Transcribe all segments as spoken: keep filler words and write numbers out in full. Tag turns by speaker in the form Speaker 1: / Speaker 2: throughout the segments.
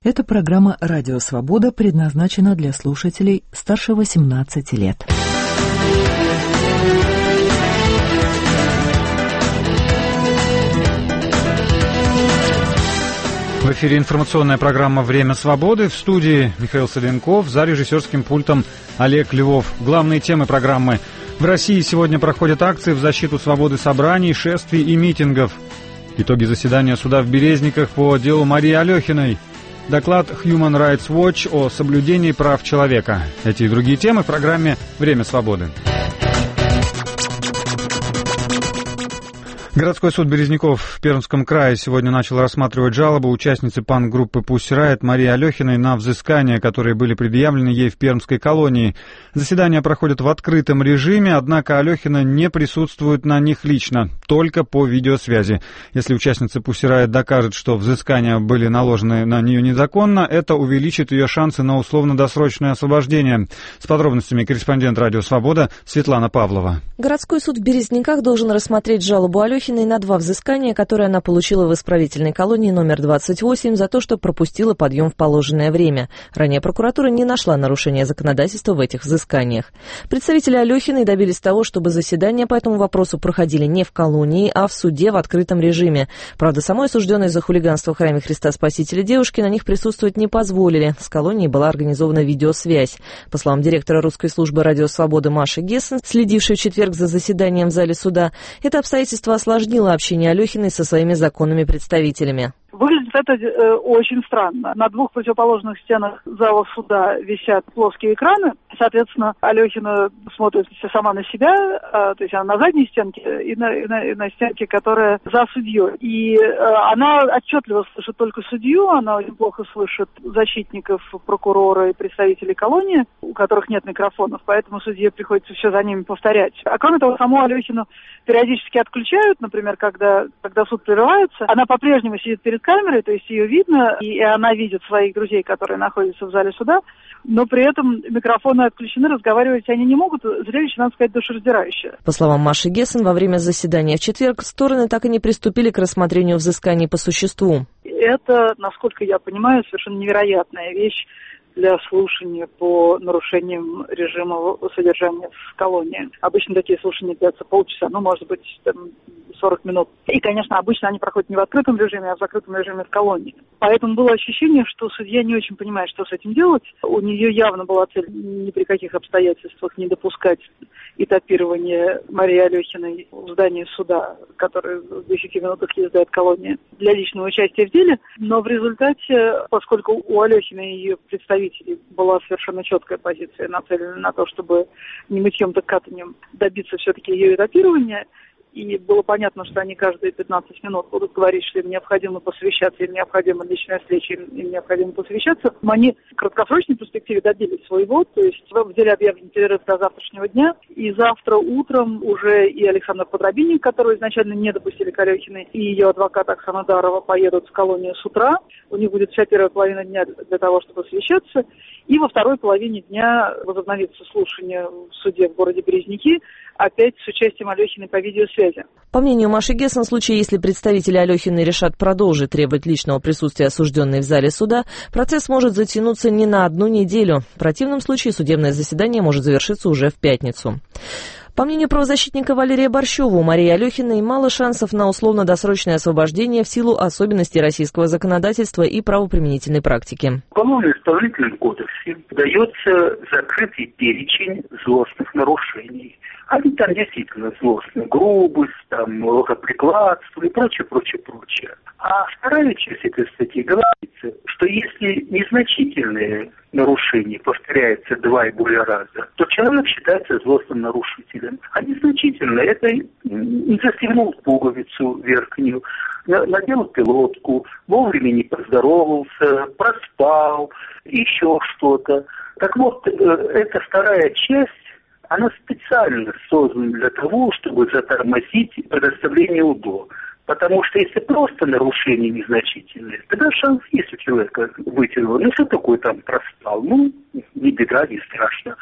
Speaker 1: Эта программа «Радио Свобода» предназначена для слушателей старше восемнадцати лет.
Speaker 2: В эфире информационная программа «Время свободы». В студии Михаил Соленков, за режиссерским пультом Олег Львов. Главные темы программы. В России сегодня проходят акции в защиту свободы собраний, шествий и митингов. Итоги заседания суда в Березниках по делу Марии Алехиной. Доклад Human Rights Watch о соблюдении прав человека. Эти и другие темы в программе «Время свободы». Городской суд Березников в Пермском крае сегодня начал рассматривать жалобу участницы панк-группы Pussy Riot Марии Алехиной на взыскания, которые были предъявлены ей в Пермской колонии. Заседания проходят в открытом режиме, однако Алехина не присутствует на них лично, только по видеосвязи. Если участница Pussy Riot докажет, что взыскания были наложены на нее незаконно, это увеличит ее шансы на условно-досрочное освобождение. С подробностями корреспондент «Радио Свобода» Светлана Павлова.
Speaker 3: Городской суд в Березниках должен рассмотреть жалобу Алехиной на два взыскания, которые она получила в исправительной колонии номер двадцать восемь за то, что пропустила подъем в положенное время. Ранее прокуратура не нашла нарушения законодательства в этих взысканиях. Представители Алехиной добились того, чтобы заседания по этому вопросу проходили не в колонии, а в суде в открытом режиме. Правда, самой осужденной за хулиганство в храме Христа Спасителя девушки на них присутствовать не позволили. С колонией была организована видеосвязь. По словам директора русской службы «Радио Свобода» Маши Гессен, следившей в четверг за заседанием в зале суда, это обстоятельство осложнило общение Алехиной со своими законными представителями.
Speaker 4: Выглядит это э, очень странно. На двух противоположных стенах зала суда висят плоские экраны. Соответственно, Алехина смотрит сама на себя, э, то есть она на задней стенке и на, и на, и на стенке, которая за судьей. И э, она отчетливо слышит только судью, она очень плохо слышит защитников, прокурора и представителей колонии, у которых нет микрофонов, поэтому судье приходится все за ними повторять. А кроме того, саму Алехину периодически отключают, например, когда, когда суд прерывается. Она по-прежнему сидит перед камерой, то есть ее видно, и она видит своих друзей, которые находятся в зале суда, но при этом микрофоны отключены, разговаривать они не могут. Зрелище, надо сказать, душераздирающее.
Speaker 3: По словам Маши Гессен, во время заседания в четверг стороны так и не приступили к рассмотрению взысканий по существу.
Speaker 4: Это, насколько я понимаю, совершенно невероятная вещь для слушания по нарушениям режима содержания в колонии. Обычно такие слушания длятся полчаса, ну, может быть, там, сорок минут. И, конечно, обычно они проходят не в открытом режиме, а в закрытом режиме в колонии. Поэтому было ощущение, что судья не очень понимает, что с этим делать. У нее явно была цель ни при каких обстоятельствах не допускать этапирования Марии Алехиной в здании суда, которое в десяти минутах езды от колонии, для личного участия в деле. Но в результате, поскольку у Алехиной и ее представителей была совершенно четкая позиция, нацеленная на то, чтобы не мытьем, так катаньем добиться все-таки ее этапирования, и было понятно, что они каждые пятнадцать минут будут говорить, что им необходимо посовещаться, им необходима личная встреча, им, им необходимо посовещаться. Они в краткосрочной перспективе добились своего, то есть в деле объявлен перерыв до завтрашнего дня, и завтра утром уже и Александр Подробинник, которого изначально не допустили к Алехиной, и ее адвокат Оксана Дарова поедут в колонию с утра. У них будет вся первая половина дня для того, чтобы совещаться, и во второй половине дня возобновится слушание в суде в городе Березники, опять с участием Алехиной по видеосвязи.
Speaker 3: По мнению Маши Гессен, в случае, если представители Алехиной решат продолжить требовать личного присутствия осужденной в зале суда, процесс может затянуться не на одну неделю. В противном случае судебное заседание может завершиться уже в пятницу. По мнению правозащитника Валерия Борщева, у Марии Алехиной мало шансов на условно-досрочное освобождение в силу особенностей российского законодательства и правоприменительной практики.
Speaker 5: В Уголовно-исполнительном кодексе дается закрытый перечень злостных нарушений. Они там действительно злостные, грубость, там, рукоприкладство и прочее, прочее, прочее. А вторая часть этой статьи говорится, что если незначительные нарушения повторяются два и более раза, то человек считается злостным нарушителем. А незначительные — это не застегнул пуговицу верхнюю, надел пилотку, вовремя не поздоровался, проспал, еще что-то. Так вот, эта вторая часть, она специально создана для того, чтобы затормозить предоставление УДО. Потому что если просто нарушение незначительное, тогда шанс есть у человека выйти. Ну, что такое там проспал? Ну, не беда, не страшно.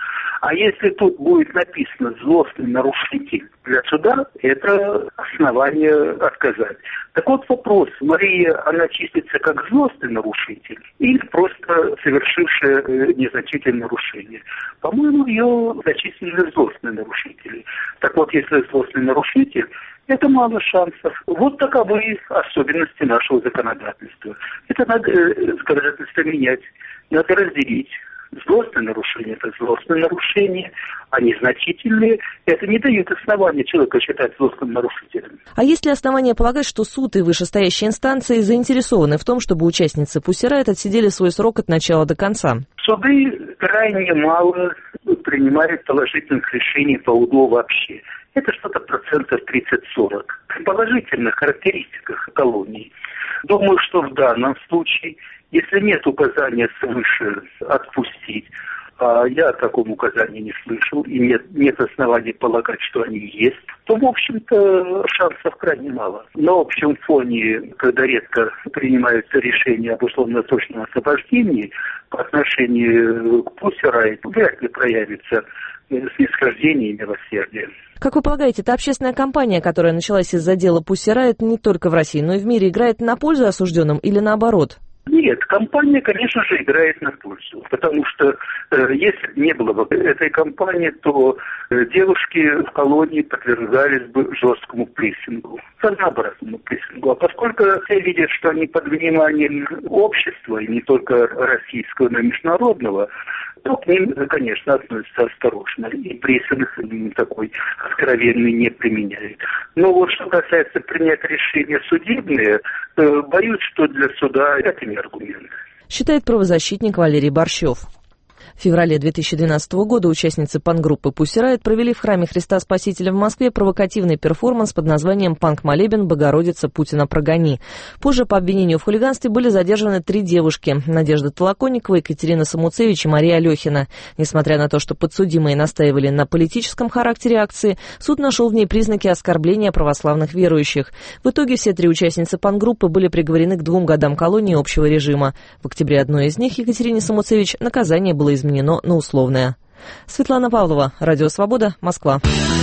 Speaker 5: А если тут будет написано «злостный нарушитель», для суда это основание отказать. Так вот вопрос, Мария, она числится как злостный нарушитель или просто совершившая незначительное нарушение? По-моему, ее зачислили злостные нарушители. Так вот, если злостный нарушитель, это мало шансов. Вот таковы особенности нашего законодательства. Это надо э, законодательство менять. Надо разделить. Злостное нарушение – это злостное нарушение, а незначительные – это не дают основания человека считать злостным нарушителем.
Speaker 3: А есть ли основания полагать, что суд и вышестоящие инстанции заинтересованы в том, чтобы участницы Pussy Riot отсидели свой срок от начала до конца?
Speaker 5: Суды крайне мало принимают положительных решений по УДО вообще. Это что-то процентов тридцать-сорок. При положительных характеристиках колонии. Думаю, что в данном случае, если нет указания свыше отпустить, а я о таком указании не слышал, и нет, нет оснований полагать, что они есть, то, в общем-то, шансов крайне мало. На общем фоне, когда редко принимаются решения об условно-досрочном освобождении, по отношению к Pussy Riot вряд ли проявится снисхождение и милосердие.
Speaker 3: Как вы полагаете, эта общественная кампания, которая началась из-за дела Pussy Riot не только в России, но и в мире, играет на пользу осужденным или наоборот?
Speaker 5: Нет, кампания, конечно же, играет на пользу, потому что э, если бы не было бы этой кампании, то э, девушки в колонии подвергались бы жесткому прессингу, разнообразному прессингу. А поскольку все видят, что они под вниманием общества, и не только российского, но и международного, то к ним, конечно, относятся осторожно, и прессинг такой откровенный не применяют. Но вот что касается принять решения судебные, э, боюсь, что для суда это не аргумент.
Speaker 3: Считает правозащитник Валерий Борщев. В феврале две тысячи двенадцатого года участницы панк-группы Pussy Riot провели в храме Христа Спасителя в Москве провокативный перформанс под названием «Панк-молебен Богородица Путина прогони». Позже по обвинению в хулиганстве были задержаны три девушки – Надежда Толоконникова, Екатерина Самуцевич и Мария Алехина. Несмотря на то, что подсудимые настаивали на политическом характере акции, суд нашел в ней признаки оскорбления православных верующих. В итоге все три участницы панк-группы были приговорены к двум годам колонии общего режима. В октябре одной из них, Екатерине Самуцевич, наказание было изменено изменено на условное. Светлана Павлова, Радио Свобода, Москва.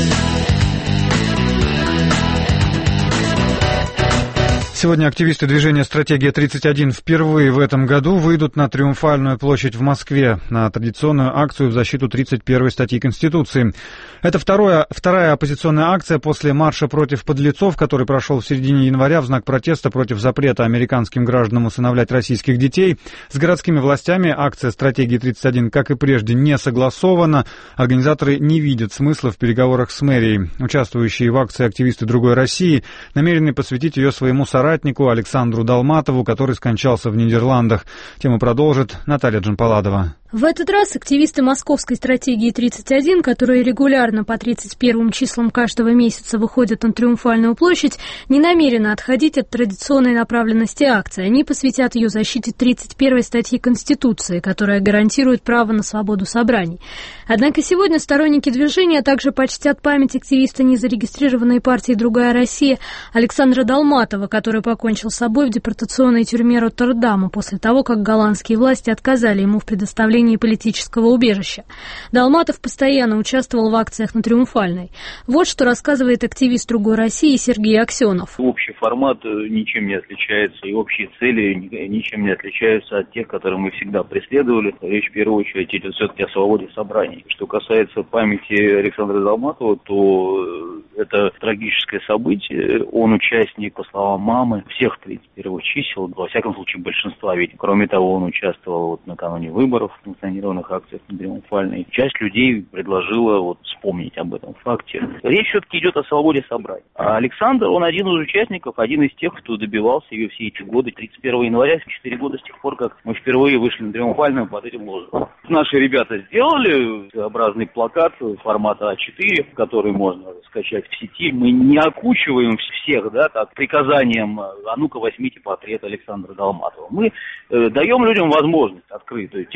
Speaker 2: Сегодня активисты движения «Стратегия тридцать один» впервые в этом году выйдут на Триумфальную площадь в Москве на традиционную акцию в защиту тридцать первой статьи Конституции. Это второе, вторая оппозиционная акция после марша против подлецов, который прошел в середине января в знак протеста против запрета американским гражданам усыновлять российских детей. С городскими властями акция «Стратегия тридцать один», как и прежде, не согласована. Организаторы не видят смысла в переговорах с мэрией. Участвующие в акции активисты «Другой России» намерены посвятить ее своему соратнику Александру Долматову, который скончался в Нидерландах. Тему продолжит Наталья Джампаладова.
Speaker 6: В этот раз активисты московской стратегии тридцать один, которые регулярно по тридцать первым числам каждого месяца выходят на Триумфальную площадь, не намерены отходить от традиционной направленности акции. Они посвятят ее защите тридцать первой статьи Конституции, которая гарантирует право на свободу собраний. Однако сегодня сторонники движения также почтят память активиста незарегистрированной партии «Другая Россия» Александра Долматова, который покончил с собой в депортационной тюрьме Роттердама после того, как голландские власти отказали ему в предоставлении политического убежища. Долматов постоянно участвовал в акциях на Триумфальной. Вот что рассказывает активист «Другой России» Сергей Аксенов.
Speaker 7: Общий формат ничем не отличается, и общие цели ничем не отличаются от тех, которые мы всегда преследовали. Речь в первую очередь идет все-таки о свободе собраний. Что касается памяти Александра Долматова, то это трагическое событие. Он участник, по словам мамы, всех тридцать первых чисел, во всяком случае большинства. Ведь кроме того, он участвовал вот накануне выборов, санкционированных акциях на Триумфальной. Часть людей предложила вот вспомнить об этом факте. Речь все-таки идет о свободе собраний. А Александр, он один из участников, один из тех, кто добивался ее все эти годы. тридцать первого января, четыре года с тех пор, как мы впервые вышли на Триумфальную под этим лозунгом. Наши ребята сделали своеобразный плакат формата а четыре, который можно скачать в сети. Мы не окучиваем всех, да, так, приказанием, а ну-ка возьмите портрет Александра Долматова. Мы э, даем людям возможность открытую. Те, кто хочет,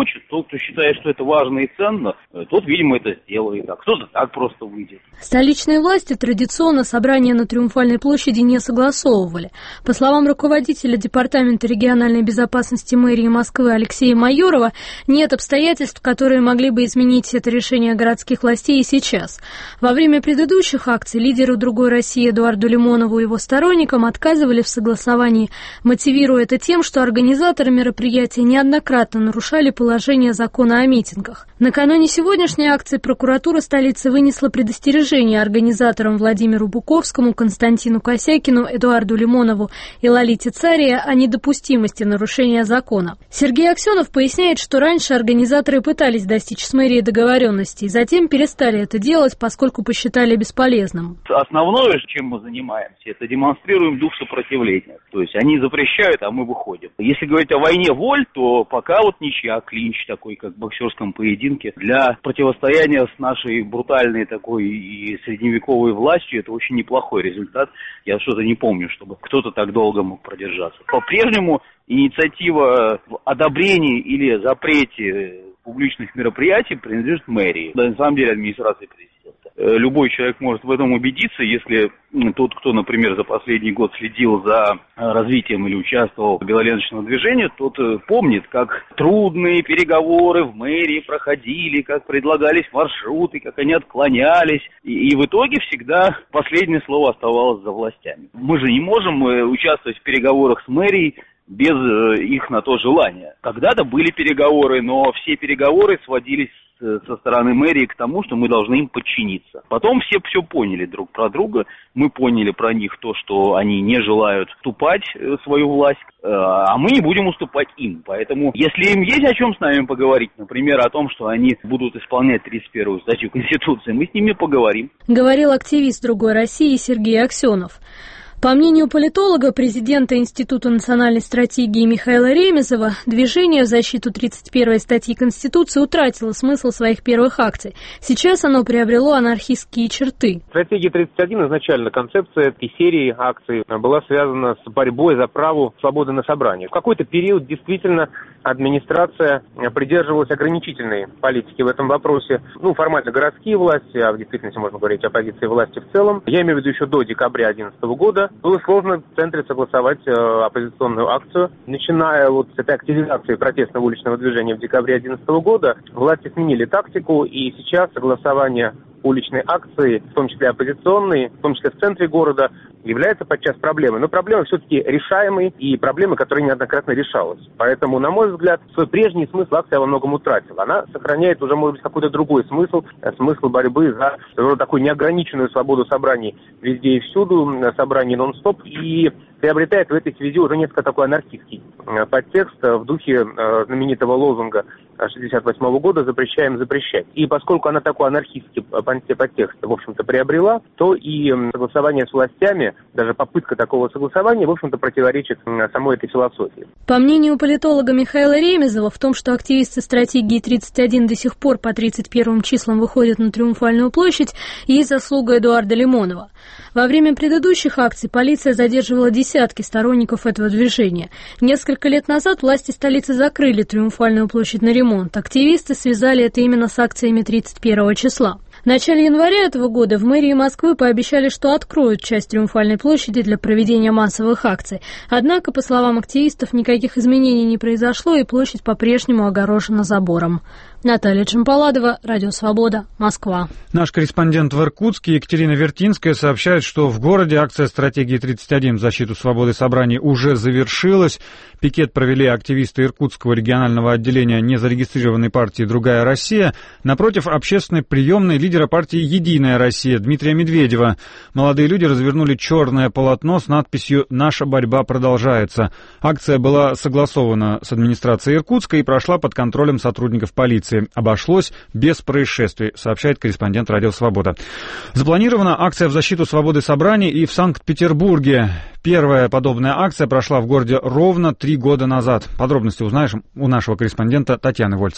Speaker 7: хочет, тот, кто считает, что это важно и ценно, тот, видимо, это сделает, а кто-то так просто выйдет.
Speaker 6: Столичные власти традиционно собрания на Триумфальной площади не согласовывали. По словам руководителя Департамента региональной безопасности мэрии Москвы Алексея Майорова, нет обстоятельств, которые могли бы изменить это решение городских властей и сейчас. Во время предыдущих акций лидеру «Другой России» Эдуарду Лимонову и его сторонникам отказывали в согласовании, мотивируя это тем, что организаторы мероприятия неоднократно нарушали положение закона о митингах. Накануне сегодняшней акции прокуратура столицы вынесла предостережение организаторам Владимиру Буковскому, Константину Косякину, Эдуарду Лимонову и Лолите Цария о недопустимости нарушения закона. Сергей Аксенов поясняет, что раньше организаторы пытались достичь с мэрией договоренности, и затем перестали это делать, поскольку посчитали бесполезным.
Speaker 7: Основное, чем мы занимаемся, это демонстрируем дух сопротивления. То есть они запрещают, а мы выходим. Если говорить о войне воль, то пока вот ничья, клинч такой, как в боксерском поединке. Для противостояния с нашей брутальной такой и средневековой властью это очень неплохой результат. Я что-то не помню, чтобы кто-то так долго мог продержаться. По-прежнему инициатива в одобрении или запрете публичных мероприятий принадлежит мэрии. Да, на самом деле администрации президента. Любой человек может в этом убедиться, если тот, кто, например, за последний год следил за развитием или участвовал в белоленточном движении, тот помнит, как трудные переговоры в мэрии проходили, как предлагались маршруты, как они отклонялись. И, и в итоге всегда последнее слово оставалось за властями. Мы же не можем участвовать в переговорах с мэрией без их на то желания. Когда-то были переговоры, но все переговоры сводились со стороны мэрии к тому, что мы должны им подчиниться. Потом все все поняли друг про друга, мы поняли про них то, что они не желают уступать свою власть, а мы не будем уступать им. Поэтому, если им есть о чем с нами поговорить, например, о том, что они будут исполнять тридцать первую статью Конституции, мы с ними поговорим.
Speaker 6: Говорил активист «Другой России» Сергей Аксенов. По мнению политолога, президента Института национальной стратегии Михаила Ремезова, движение в защиту тридцать первой статьи Конституции утратило смысл своих первых акций. Сейчас оно приобрело анархистские черты.
Speaker 8: Стратегия тридцать один, изначально концепция этой серии акций была связана с борьбой за право свободы на собрание. В какой-то период действительно администрация придерживалась ограничительной политики в этом вопросе. Ну, формально городские власти, а в действительности можно говорить о позиции власти в целом. Я имею в виду еще до декабря две тысячи одиннадцатого года. Было сложно в центре согласовать э, оппозиционную акцию. Начиная вот с этой активизации протестного уличного движения в декабре две тысячи одиннадцатого года, власти сменили тактику, и сейчас согласование уличной акции, в том числе оппозиционной, в том числе в центре города, является подчас проблемой. Но проблема все-таки решаемой и проблема, которая неоднократно решалась. Поэтому, на мой взгляд, свой прежний смысл акция во многом утратила. Она сохраняет уже, может быть, какой-то другой смысл, смысл борьбы за такую неограниченную свободу собраний везде и всюду, собраний нон-стоп, и приобретает в этой связи уже несколько такой анархистский подтекст в духе знаменитого лозунга шестьдесят восьмого года «Запрещаем запрещать». И поскольку она такой анархистский подтекст, в общем-то, приобрела, то и согласование с властями, даже попытка такого согласования, в общем-то, противоречит самой этой философии.
Speaker 6: По мнению политолога Михаила Ремезова, в том, что активисты стратегии тридцать один до сих пор по тридцать первым числам выходят на Триумфальную площадь, есть заслуга Эдуарда Лимонова. Во время предыдущих акций полиция задерживала десятки сторонников этого движения. Несколько лет назад власти столицы закрыли Триумфальную площадь на ремонт. Активисты связали это именно с акциями тридцать первого числа. В начале января этого года в мэрии Москвы пообещали, что откроют часть Триумфальной площади для проведения массовых акций. Однако, по словам активистов, никаких изменений не произошло, и площадь по-прежнему огорожена забором. Наталья Чемпаладова, Радио Свобода, Москва.
Speaker 2: Наш корреспондент в Иркутске Екатерина Вертинская сообщает, что в городе акция стратегии тридцать один в защиту свободы собраний уже завершилась. Пикет провели активисты Иркутского регионального отделения незарегистрированной партии «Другая Россия» напротив общественной приемной лидера партии «Единая Россия» Дмитрия Медведева. Молодые люди развернули черное полотно с надписью «Наша борьба продолжается». Акция была согласована с администрацией Иркутска и прошла под контролем сотрудников полиции. Обошлось без происшествий, сообщает корреспондент «Радио Свобода». Запланирована акция в защиту свободы собраний и в Санкт-Петербурге. Первая подобная акция прошла в городе ровно три года назад. Подробности узнаешь у нашего корреспондента Татьяны Вольской.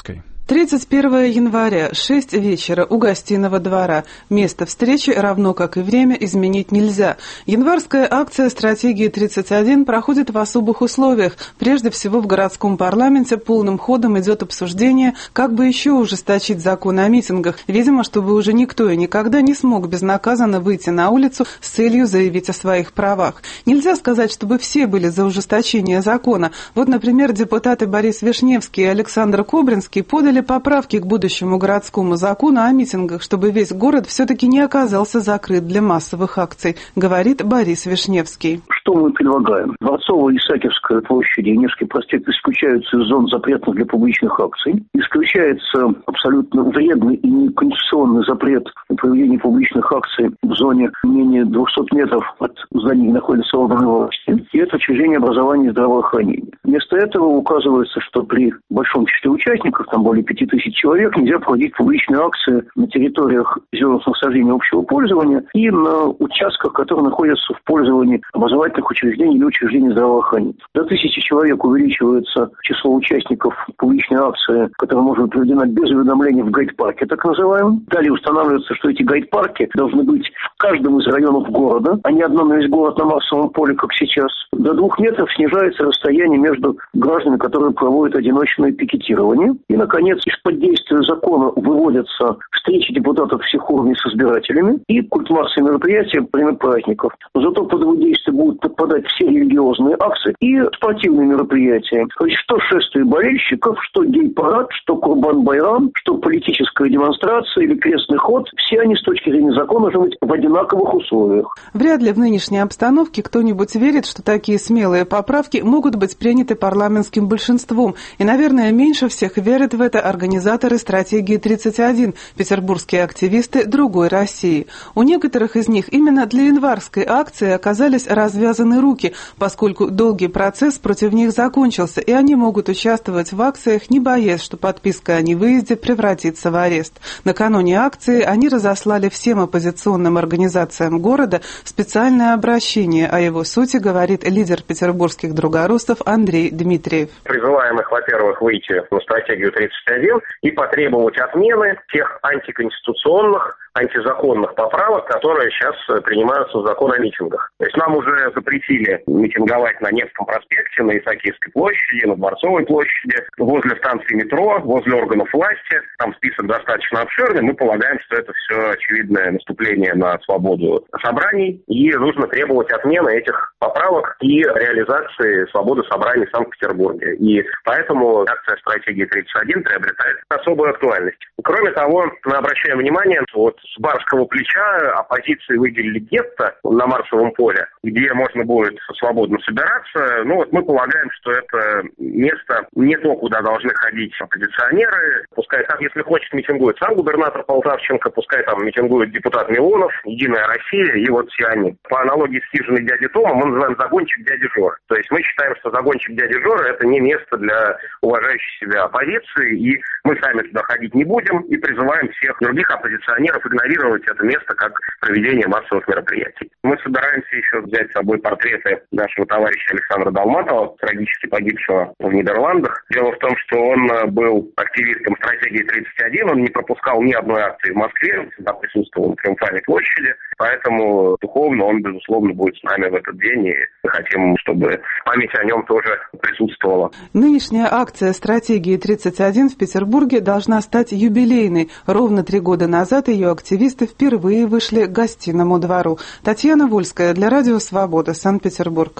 Speaker 9: тридцать первого января, шесть вечера, у гостиного двора. Место встречи, равно как и время, изменить нельзя. Январская акция «Стратегии тридцать один» проходит в особых условиях. Прежде всего, в городском парламенте полным ходом идет обсуждение, как бы еще ужесточить закон о митингах. Видимо, чтобы уже никто и никогда не смог безнаказанно выйти на улицу с целью заявить о своих правах. Нельзя сказать, чтобы все были за ужесточение закона. Вот, например, депутаты Борис Вишневский и Александр Кобринский подали поправки к будущему городскому закону о митингах, чтобы весь город все-таки не оказался закрыт для массовых акций, говорит Борис Вишневский.
Speaker 10: Что мы предлагаем? Дворцовая и Исаакиевская площади и Невский проспект исключаются из зон запретных для публичных акций. Исключается абсолютно вредный и неконституционный запрет на проведение публичных акций в зоне менее двухсот метров от зданий, где находятся органы власти. И это учреждение образования и здравоохранения. Вместо этого указывается, что при большом числе участников, там более пяти тысяч человек, нельзя проводить публичные акции на территориях зеленых насаждений общего пользования и на участках, которые находятся в пользовании образовательных учреждений или учреждений здравоохранения. До тысячи человек увеличивается число участников публичной акции, которая может быть проведена без уведомления в гайд-парке, так называемом. Далее устанавливается, что эти гайд-парки должны быть в каждом из районов города, а не одно на весь город на массовом поле, как сейчас. До двух метров снижается расстояние между гражданами, которые проводят одиночное пикетирование. И, наконец, из-под действия закона выводятся встречи депутатов всех уровней с избирателями и культмассовые мероприятия во время праздников. Но зато под его действие будут подпадать все религиозные акции и спортивные мероприятия. То есть что шествие болельщиков, что гей-парад, что Курбан-Байрам, что политическая демонстрация или крестный ход, все они с точки зрения закона должны быть в одинаковых условиях.
Speaker 9: Вряд ли в нынешней обстановке кто-нибудь верит, что такие смелые поправки могут быть приняты парламентским большинством. И, наверное, меньше всех верят в это организаторы «Стратегии тридцать один», петербургские активисты «Другой России». У некоторых из них именно для январской акции оказались развязаны руки, поскольку долгий процесс против них закончился, и они могут участвовать в акциях, не боясь, что подписка о невыезде превратится в арест. Накануне акции они разослали всем оппозиционным организациям города специальное обращение. О его сути говорит лидер петербургских другорусов Андрей Дмитриев.
Speaker 8: Призываем их, во-первых, выйти на стратегию тридцать один и потребовать отмены тех антиконституционных, антизаконных поправок, которые сейчас принимаются в закон о митингах. То есть нам уже запретили митинговать на Невском проспекте, на Исаакиевской площади, на Дворцовой площади, возле станции метро, возле органов власти. Там список достаточно обширный. Мы полагаем, что это все очевидное наступление на свободу собраний, и нужно требовать отмены этих поправок и реализации свободы собраний в Санкт-Петербурге. И поэтому акция «Стратегии тридцать один» приобретает особую актуальность. Кроме того, мы обращаем внимание, что вот с барского плеча оппозиции выделили гетто на Марсовом поле, где можно будет свободно собираться. Ну вот мы полагаем, что это место не то, куда должны ходить оппозиционеры. Пускай там, если хочет, митингует сам губернатор Полтавченко, пускай там митингует депутат Милонов, Единая Россия, и вот все они. По аналогии с хижиной дяди Тома мы называем загончик дяди Жоры. То есть мы считаем, что загончик дяди Жоры это не место для уважающей себя оппозиции, и мы сами туда ходить не будем, и призываем всех других оппозиционеров игнорировать это место как проведение массовых мероприятий. Мы собираемся еще взять с собой портреты нашего товарища Александра Долматова, трагически погибшего в Нидерландах. Дело в том, что он был активистом стратегии тридцать один, он не пропускал ни одной акции в Москве, всегда присутствовал на Триумфальной площади, поэтому духовно он, безусловно, будет с нами в этот день, и мы хотим, чтобы память о нем тоже присутствовала.
Speaker 9: Нынешняя акция «Стратегии тридцать один» в Петербурге должна стать юбилейной. Ровно три года назад ее активисты впервые вышли к гостиному двору. Татьяна Вольская для Радио Свобода, Санкт-Петербург.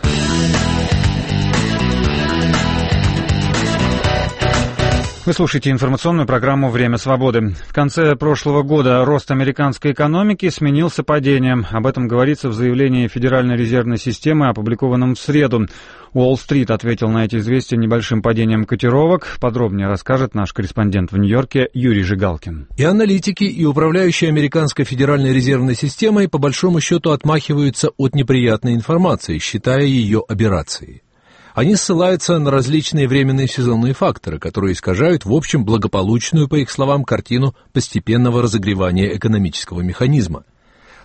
Speaker 2: Вы слушаете информационную программу «Время свободы». В конце прошлого года рост американской экономики сменился падением. Об этом говорится в заявлении Федеральной резервной системы, опубликованном в среду. Уолл-стрит ответил на эти известия небольшим падением котировок. Подробнее расскажет наш корреспондент в Нью-Йорке Юрий Жигалкин.
Speaker 11: И аналитики, и управляющие американской Федеральной резервной системой по большому счету отмахиваются от неприятной информации, считая ее аберрацией. Они ссылаются на различные временные сезонные факторы, которые искажают, в общем, благополучную, по их словам, картину постепенного разогревания экономического механизма.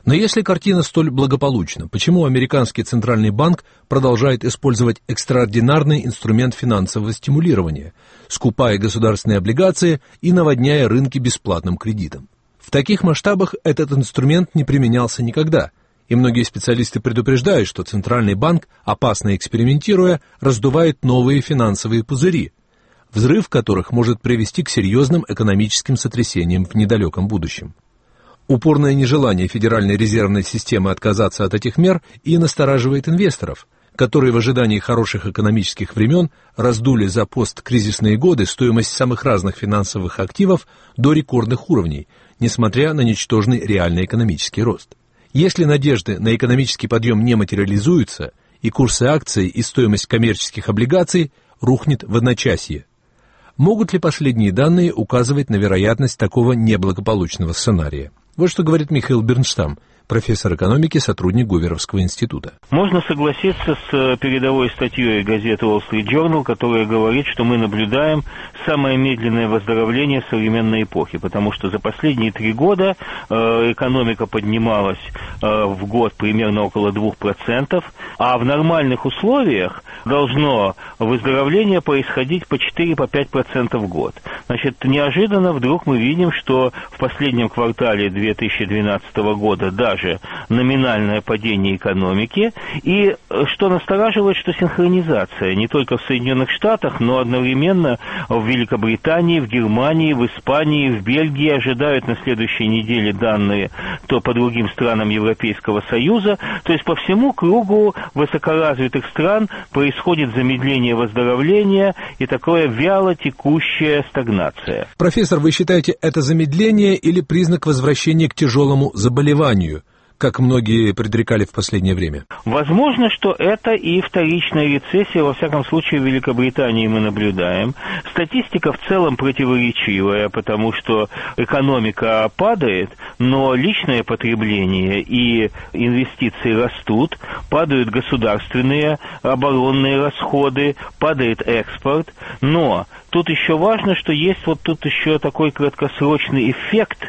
Speaker 11: Но если картина столь благополучна, почему американский центральный банк продолжает использовать экстраординарный инструмент финансового стимулирования, скупая государственные облигации и наводняя рынки бесплатным кредитом? В таких масштабах этот инструмент не применялся никогда, и многие специалисты предупреждают, что центральный банк, опасно экспериментируя, раздувает новые финансовые пузыри, взрыв которых может привести к серьезным экономическим сотрясениям в недалеком будущем. Упорное нежелание Федеральной резервной системы отказаться от этих мер и настораживает инвесторов, которые в ожидании хороших экономических времен раздули за посткризисные годы стоимость самых разных финансовых активов до рекордных уровней, несмотря на ничтожный реальный экономический рост. Если надежды на экономический подъем не материализуются, и курсы акций и стоимость коммерческих облигаций рухнет в одночасье. Могут ли последние данные указывать на вероятность такого неблагополучного сценария? Вот что говорит Михаил Бернштам, профессор экономики, сотрудник Гуверовского института.
Speaker 7: Можно согласиться с передовой статьей газеты Wall Street Journal, которая говорит, что мы наблюдаем самое медленное выздоровление современной эпохи, потому что за последние три года э, экономика поднималась э, в год примерно около двух процентов, а в нормальных условиях должно выздоровление происходить по четыре-пять процентов в год. Значит, неожиданно вдруг мы видим, что в последнем квартале две тысячи двенадцатого года даже номинальное падение экономики, и что настораживает, что синхронизация не только в Соединенных Штатах, но одновременно в Великобритании, в Германии, в Испании, в Бельгии ожидают на следующей неделе данные то по другим странам Европейского Союза, то есть по всему кругу высокоразвитых стран происходит замедление выздоровления и такое вяло текущая стагнация.
Speaker 11: Профессор, вы считаете это замедление или признак возвращения к тяжелому заболеванию, как многие предрекали в последнее время?
Speaker 7: Возможно, что это и вторичная рецессия, во всяком случае, в Великобритании мы наблюдаем. Статистика в целом противоречивая, потому что экономика падает, но личное потребление и инвестиции растут, падают государственные оборонные расходы, падает экспорт, но тут еще важно, что есть вот тут еще такой краткосрочный эффект,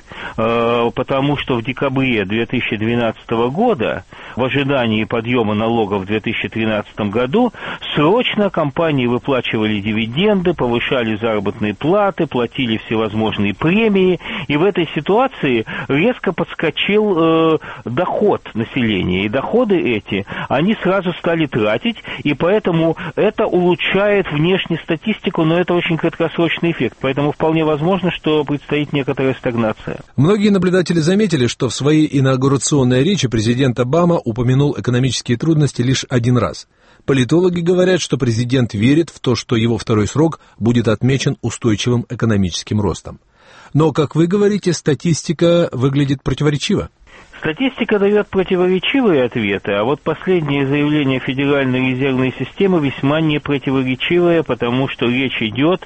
Speaker 7: э, потому что в декабре две тысячи двенадцатого года, в ожидании подъема налогов в две тысячи тринадцатом году, срочно компании выплачивали дивиденды, повышали заработные платы, платили всевозможные премии, и в этой ситуации резко подскочил э, доход населения, и доходы эти, они сразу стали тратить, и поэтому это улучшает внешнюю статистику, но это очень краткосрочный эффект, поэтому вполне возможно, что предстоит некоторая стагнация.
Speaker 11: Многие наблюдатели заметили, что в своей инаугурационной речи президент Обама упомянул экономические трудности лишь один раз. Политологи говорят, что президент верит в то, что его второй срок будет отмечен устойчивым экономическим ростом. Но, как вы говорите, статистика выглядит противоречиво.
Speaker 7: Статистика дает противоречивые ответы, а вот последнее заявление Федеральной резервной системы весьма непротиворечивое, потому что речь идет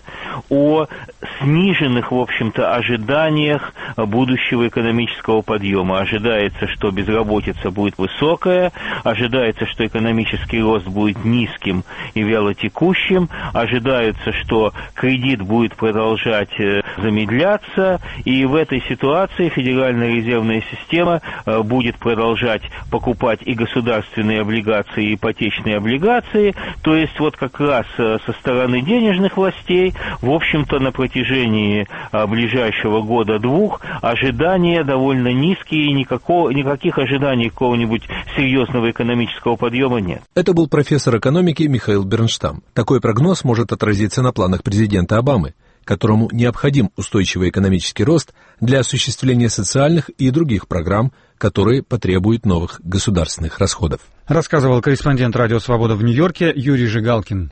Speaker 7: о сниженных, в общем-то, ожиданиях будущего экономического подъема. Ожидается, что безработица будет высокая, ожидается, что экономический рост будет низким и вялотекущим, ожидается, что кредит будет продолжать замедляться, и в этой ситуации Федеральная резервная система будет продолжать покупать и государственные облигации, и ипотечные облигации, то есть вот как раз со стороны денежных властей, в общем-то, на протяжении ближайшего года-двух ожидания довольно низкие, и никакого, никаких ожиданий какого-нибудь серьезного экономического подъема нет.
Speaker 11: Это был профессор экономики Михаил Бернштам. Такой прогноз может отразиться на планах президента Обамы, которому необходим устойчивый экономический рост для осуществления социальных и других программ, которые потребуют новых государственных расходов.
Speaker 2: Рассказывал корреспондент «Радио Свобода» в Нью-Йорке Юрий Жигалкин.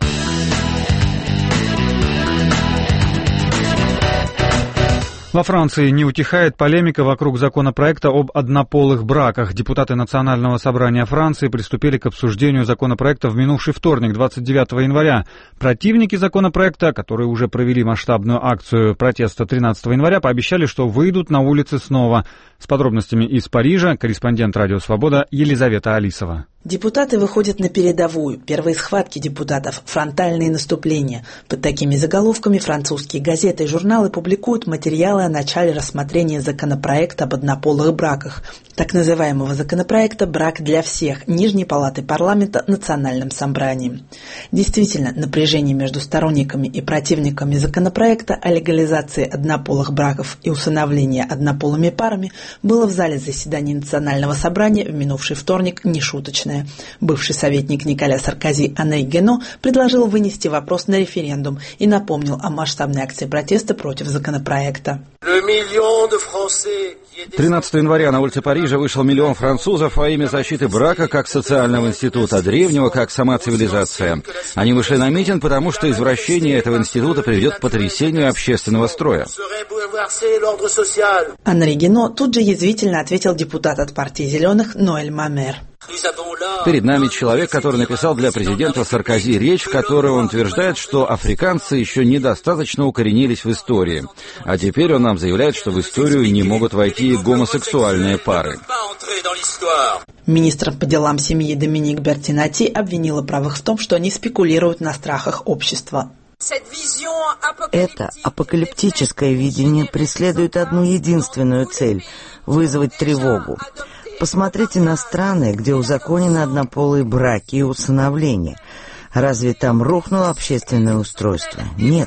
Speaker 2: Во Франции не утихает полемика вокруг законопроекта об однополых браках. Депутаты Национального собрания Франции приступили к обсуждению законопроекта в минувший вторник, двадцать девятого января. Противники законопроекта, которые уже провели масштабную акцию протеста тринадцатого января, пообещали, что выйдут на улицы снова. С подробностями из Парижа корреспондент «Радио Свобода» Елизавета Алисова.
Speaker 12: Депутаты выходят на передовую. Первые схватки депутатов – фронтальные наступления. Под такими заголовками французские газеты и журналы публикуют материалы о начале рассмотрения законопроекта об однополых браках, так называемого законопроекта «Брак для всех» Нижней палаты парламента Национальным собранием. Действительно, напряжение между сторонниками и противниками законопроекта о легализации однополых браков и усыновлении однополыми парами было в зале заседаний Национального собрания в минувший вторник нешуточное. Бывший советник Николя Саркози Анри Гено предложил вынести вопрос на референдум и напомнил о масштабной акции протеста против законопроекта.
Speaker 13: тринадцатого января на улице Парижа вышел миллион французов во имя защиты брака как социального института, древнего как сама цивилизация. Они вышли на митинг, потому что извращение этого института приведет к потрясению общественного строя.
Speaker 12: Анри Гено тут же язвительно ответил депутат от партии «Зеленых» Ноэль Мамер.
Speaker 13: Перед нами человек, который написал для президента Саркози речь, в которой он утверждает, что африканцы еще недостаточно укоренились в истории. А теперь он нам заявляет, что в историю не могут войти гомосексуальные пары.
Speaker 12: Министр по делам семьи Доминик Бертинати обвинила правых в том, что они спекулируют на страхах общества.
Speaker 14: Это апокалиптическое видение преследует одну единственную цель – вызвать тревогу. Посмотрите на страны, где узаконены однополые браки и усыновления. Разве там рухнуло общественное устройство? Нет.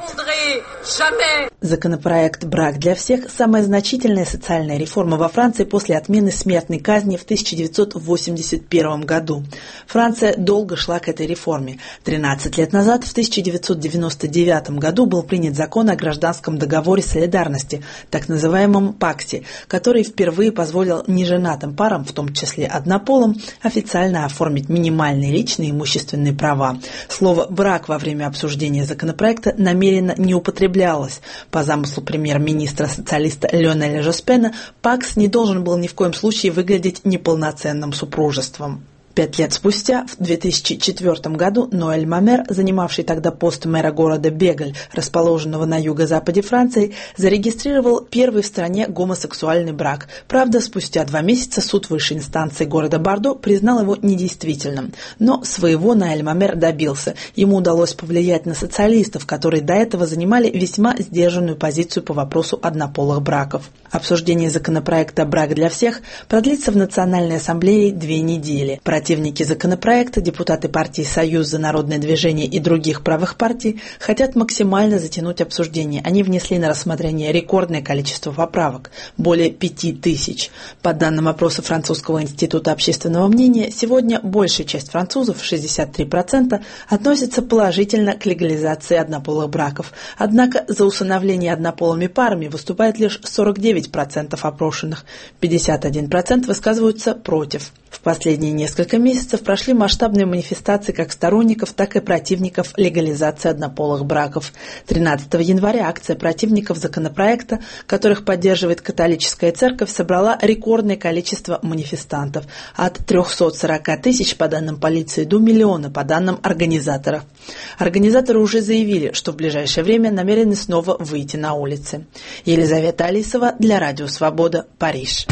Speaker 12: Законопроект «Брак для всех» – самая значительная социальная реформа во Франции после отмены смертной казни в тысяча девятьсот восемьдесят первом году. Франция долго шла к этой реформе. тринадцать лет назад, в тысяча девятьсот девяносто девятом году, был принят закон о гражданском договоре солидарности, так называемом ПАКСе, который впервые позволил неженатым парам, в том числе однополым, официально оформить минимальные личные имущественные права. Слово «брак» во время обсуждения законопроекта намеренно не употреблялось. По замыслу премьер-министра социалиста Лионеля Жоспена, ПАКС не должен был ни в коем случае выглядеть неполноценным супружеством. Пять лет спустя, в две тысячи четвёртом году, Ноэль Мамер, занимавший тогда пост мэра города Бегль, расположенного на юго-западе Франции, зарегистрировал первый в стране гомосексуальный брак. Правда, спустя два месяца суд высшей инстанции города Бордо признал его недействительным. Но своего Ноэль Мамер добился. Ему удалось повлиять на социалистов, которые до этого занимали весьма сдержанную позицию по вопросу однополых браков. Обсуждение законопроекта «Брак для всех» продлится в Национальной ассамблее две недели. Противники законопроекта, депутаты партии «Союз за народное движение» и других правых партий хотят максимально затянуть обсуждение. Они внесли на рассмотрение рекордное количество поправок – более пяти тысяч. По данным опроса Французского института общественного мнения, сегодня большая часть французов, шестьдесят три процента, относится положительно к легализации однополых браков. Однако за усыновление однополыми парами выступает лишь сорок девять процентов опрошенных, пятьдесят один процент высказываются против. В последние несколько месяцев прошли масштабные манифестации как сторонников, так и противников легализации однополых браков. тринадцатого января акция противников законопроекта, которых поддерживает католическая церковь, собрала рекордное количество манифестантов – от трехсот сорока тысяч по данным полиции до миллиона по данным организаторов. Организаторы уже заявили, что в ближайшее время намерены снова выйти на улицы. Елизавета Алисова для Радио Свобода, Париж.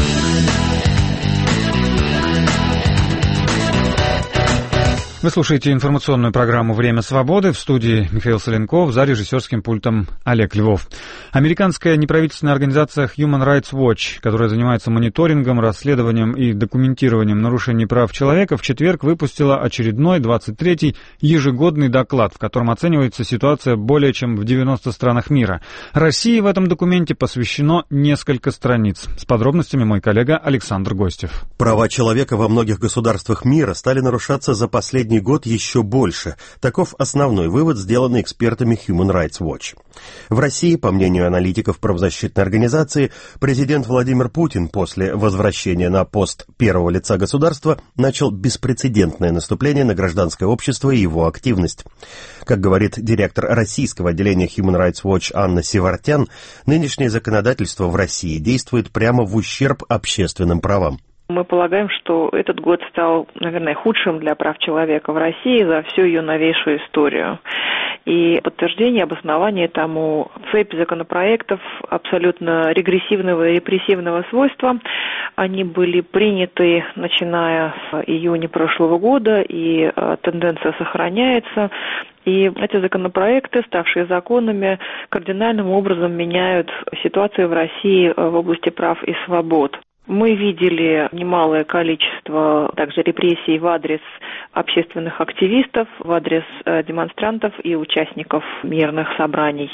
Speaker 2: Вы слушаете информационную программу «Время свободы». В студии Михаил Соленков, за режиссерским пультом Олег Львов. Американская неправительственная организация Human Rights Watch, которая занимается мониторингом, расследованием и документированием нарушений прав человека, в четверг выпустила очередной двадцать третий ежегодный доклад, в котором оценивается ситуация более чем в девяноста странах мира. России в этом документе посвящено несколько страниц. С подробностями мой коллега Александр Гостев.
Speaker 15: Права человека во многих государствах мира стали нарушаться за последние год еще больше. Таков основной вывод, сделанный экспертами Human Rights Watch. В России, по мнению аналитиков правозащитной организации, президент Владимир Путин после возвращения на пост первого лица государства начал беспрецедентное наступление на гражданское общество и его активность. Как говорит директор российского отделения Human Rights Watch Анна Севартян, нынешнее законодательство в России действует прямо в ущерб общественным правам.
Speaker 16: Мы полагаем, что этот год стал, наверное, худшим для прав человека в России за всю ее новейшую историю. И подтверждение, обоснование тому цепь законопроектов абсолютно регрессивного и репрессивного свойства. Они были приняты, начиная с июня прошлого года, и э, тенденция сохраняется. И эти законопроекты, ставшие законами, кардинальным образом меняют ситуацию в России в области прав и свобод. Мы видели немалое количество также репрессий в адрес общественных активистов, в адрес демонстрантов и участников мирных собраний,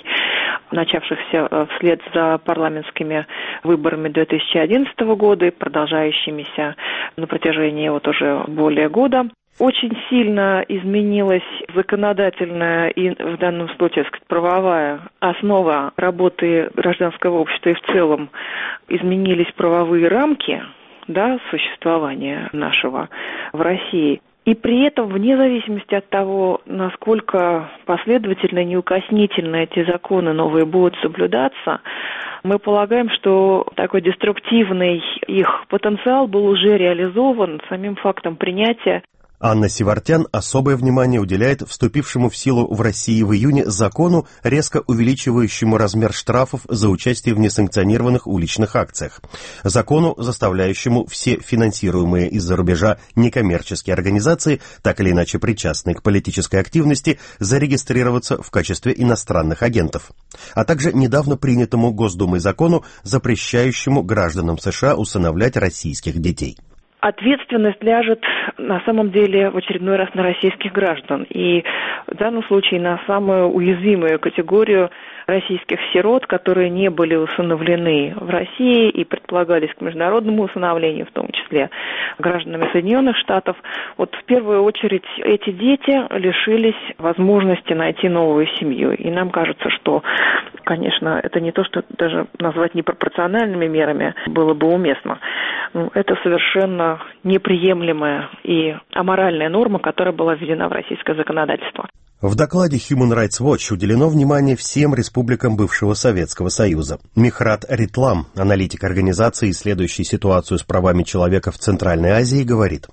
Speaker 16: начавшихся вслед за парламентскими выборами две тысячи одиннадцатого года и продолжающимися на протяжении вот уже более года. Очень сильно изменилась законодательная и, в данном случае, так сказать, правовая основа работы гражданского общества и в целом изменились правовые рамки, да, существования нашего в России. И при этом, вне зависимости от того, насколько последовательно и неукоснительно эти законы новые будут соблюдаться, мы полагаем, что такой деструктивный их потенциал был уже реализован самим фактом принятия.
Speaker 15: Анна Севартян особое внимание уделяет вступившему в силу в России в июне закону, резко увеличивающему размер штрафов за участие в несанкционированных уличных акциях. Закону, заставляющему все финансируемые из-за рубежа некоммерческие организации, так или иначе причастные к политической активности, зарегистрироваться в качестве иностранных агентов. А также недавно принятому Госдумой закону, запрещающему гражданам США усыновлять российских детей.
Speaker 16: Ответственность ляжет на самом деле в очередной раз на российских граждан. И в данном случае на самую уязвимую категорию российских сирот, которые не были усыновлены в России и предполагались к международному усыновлению, в том числе гражданами Соединенных Штатов. Вот в первую очередь эти дети лишились возможности найти новую семью. И нам кажется, что, конечно, это не то, что даже назвать непропорциональными мерами было бы уместно. Это совершенно неприемлемая и аморальная норма, которая была введена в российское законодательство.
Speaker 15: В докладе Human Rights Watch уделено внимание всем республикам бывшего Советского Союза. Михрат Ритлам, аналитик организации, исследующий ситуацию с правами человека в Центральной Азии, говорит: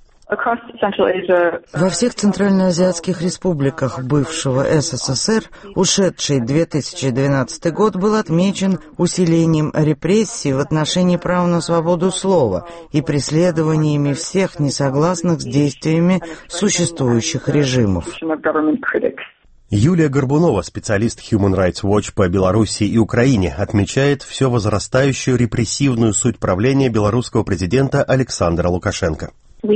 Speaker 14: во всех центральноазиатских республиках бывшего СССР ушедший две тысячи двенадцатый год был отмечен усилением репрессий в отношении права на свободу слова и преследованиями всех несогласных с действиями существующих режимов.
Speaker 15: Юлия Горбунова, специалист Human Rights Watch по Белоруссии и Украине, отмечает все возрастающую репрессивную суть правления белорусского президента Александра Лукашенко.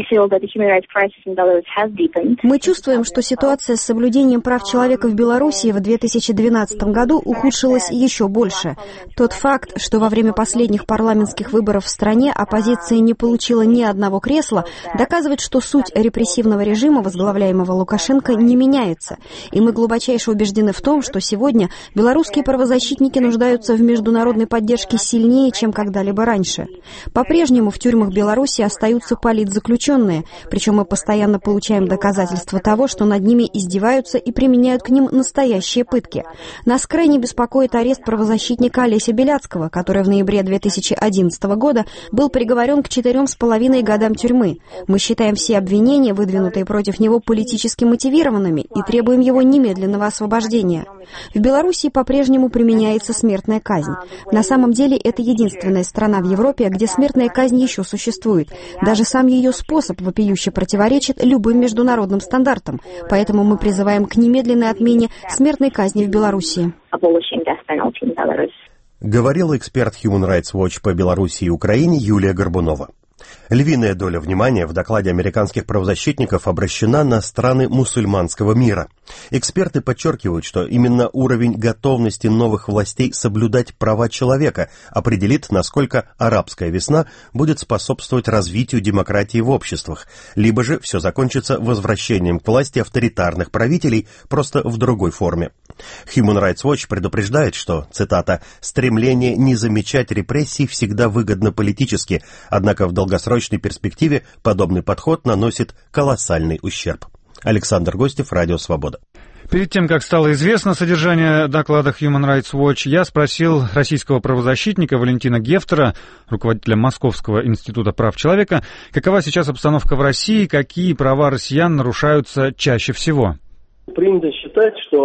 Speaker 17: Мы чувствуем, что ситуация с соблюдением прав человека в Беларуси в две тысячи двенадцатом году ухудшилась еще больше. Тот факт, что во время последних парламентских выборов в стране оппозиция не получила ни одного кресла, доказывает, что суть репрессивного режима, возглавляемого Лукашенко, не меняется. И мы глубочайше убеждены в том, что сегодня белорусские правозащитники нуждаются в международной поддержке сильнее, чем когда-либо раньше. По-прежнему в тюрьмах Беларуси остаются политзаключенные, причем мы постоянно получаем доказательства того, что над ними издеваются и применяют к ним настоящие пытки. Нас крайне беспокоит арест правозащитника Олеся Беляцкого, который в ноябре две тысячи одиннадцатого года был приговорен к четырем с половиной годам тюрьмы. Мы считаем все обвинения, выдвинутые против него, политически мотивированными и требуем его немедленного освобождения. В Беларуси по-прежнему применяется смертная казнь. На самом деле это единственная страна в Европе, где смертная казнь еще существует. Даже сам ее способ вопиюще противоречит любым международным стандартам, поэтому мы призываем к немедленной отмене смертной казни в Беларуси.
Speaker 15: Говорил эксперт Human Rights Watch по Белоруссии и Украине Юлия Горбунова. Львиная доля внимания в докладе американских правозащитников обращена на страны мусульманского мира. Эксперты подчеркивают, что именно уровень готовности новых властей соблюдать права человека определит, насколько арабская весна будет способствовать развитию демократии в обществах, либо же все закончится возвращением к власти авторитарных правителей, просто в другой форме. Human Rights Watch предупреждает, что, цитата, «стремление не замечать репрессий всегда выгодно политически, однако в долгосрочной перспективе подобный подход наносит колоссальный ущерб». Александр Гостев, Радио Свобода.
Speaker 2: Перед тем, как стало известно содержание доклада Human Rights Watch, я спросил российского правозащитника Валентина Гефтера, руководителя Московского института прав человека, какова сейчас обстановка в России, какие права россиян нарушаются чаще всего.
Speaker 18: Принято считать, что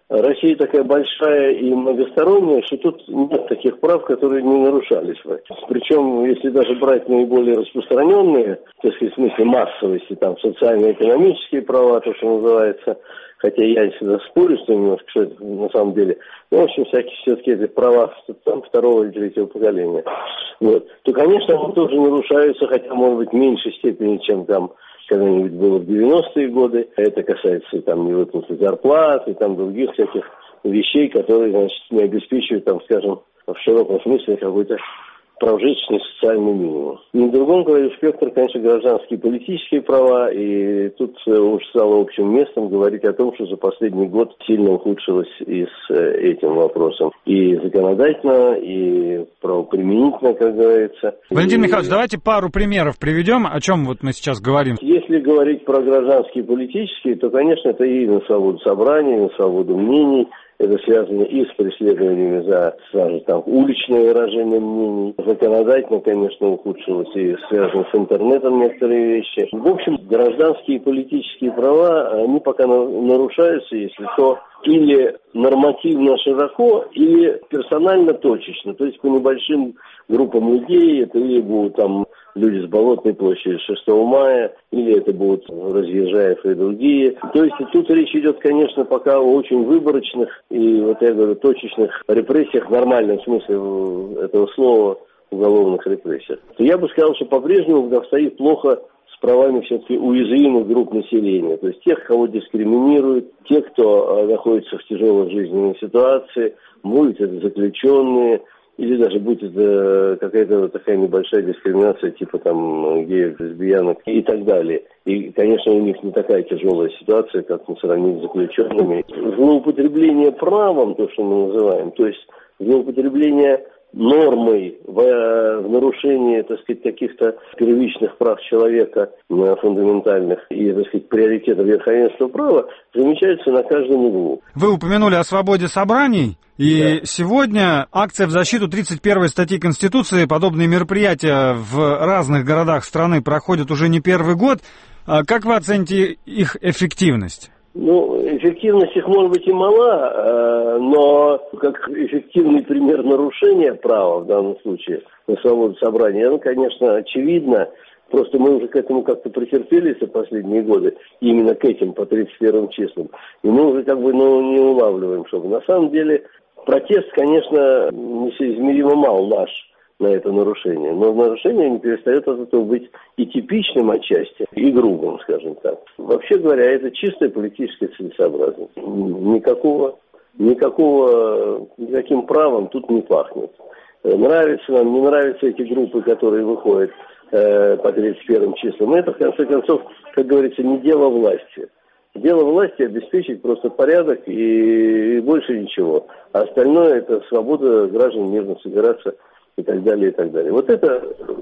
Speaker 18: Россия такая большая и многосторонняя, что тут нет таких прав, которые не нарушались бы. Причем, если даже брать наиболее распространенные, так сказать, в смысле массовости, там, социально-экономические права, то, что называется, хотя я всегда спорю с ним немножко, что это на самом деле, ну, в общем, всякие все-таки эти права там, второго или третьего поколения, вот, то, конечно, они тоже нарушаются, хотя, может быть, в меньшей степени, чем там когда-нибудь было в девяностые годы. Это касается там невыплаты зарплат и там других всяких вещей, которые, значит, не обеспечивают, там, скажем, в широком смысле какой-то прожиточный социальный минимум. И на другом краю спектра, конечно, гражданские и политические права, и тут уж стало общим местом говорить о том, что за последний год сильно ухудшилось и с этим вопросом. И законодательно, и правоприменительно, как говорится.
Speaker 2: Валентин
Speaker 18: и...
Speaker 2: Михайлович, давайте пару примеров приведем, о чем вот мы сейчас говорим.
Speaker 18: Если говорить про гражданские и политические, то, конечно, это и на свободу собраний, и на свободу мнений. Это связано и с преследованиями за, скажем, там, уличное выражение мнений. Законодательно, конечно, ухудшилось, и связано с интернетом некоторые вещи. В общем, гражданские и политические права, они пока нарушаются, если то или нормативно широко, или персонально точечно. То есть по небольшим группам людей, это или будут там люди с Болотной площади шестого мая, или это будут Разъезжаев и другие. То есть тут речь идет, конечно, пока о очень выборочных и, вот я говорю, точечных репрессиях, в нормальном смысле этого слова, уголовных репрессиях. Я бы сказал, что по-прежнему обстоит плохо с правами все-таки уязвимых групп населения. То есть тех, кого дискриминируют, тех, кто находится в тяжелой жизненной ситуации, будут это заключенные, или даже будет это какая-то такая небольшая дискриминация, типа там геев, лесбиянок и так далее. И, конечно, у них не такая тяжелая ситуация, как мы сравним с заключенными. Злоупотребление правом, то, что мы называем, то есть злоупотребление нормой в, в нарушении, так сказать, каких-то первичных прав человека, фундаментальных и, так сказать, приоритетов верховенства права, замечается на каждом углу.
Speaker 2: Вы упомянули о свободе собраний, и
Speaker 18: да.
Speaker 2: Сегодня акция в защиту тридцать первой статьи Конституции, подобные мероприятия в разных городах страны проходят уже не первый год. Как вы оцените их эффективность?
Speaker 18: Ну, эффективность их может быть и мала, но как эффективный пример нарушения права в данном случае на свободу собрания, оно, конечно, очевидно. Просто мы уже к этому как-то претерпелись за последние годы, именно к этим по тридцать первым числам. И мы уже как бы ну, не улавливаем, чтобы на самом деле протест, конечно, несоизмеримо мал наш на это нарушение. Но нарушение не перестает от этого быть и типичным отчасти, и грубым, скажем так. Вообще говоря, это чистая политическая целесообразность. Никакого, никакого, никаким правом тут не пахнет. Нравятся нам, не нравятся эти группы, которые выходят э, по тридцать первым числам. Это, в конце концов, как говорится, не дело власти. Дело власти обеспечить просто порядок и, и больше ничего. А остальное это свобода граждан мирно собираться и так далее, и так далее. Вот эта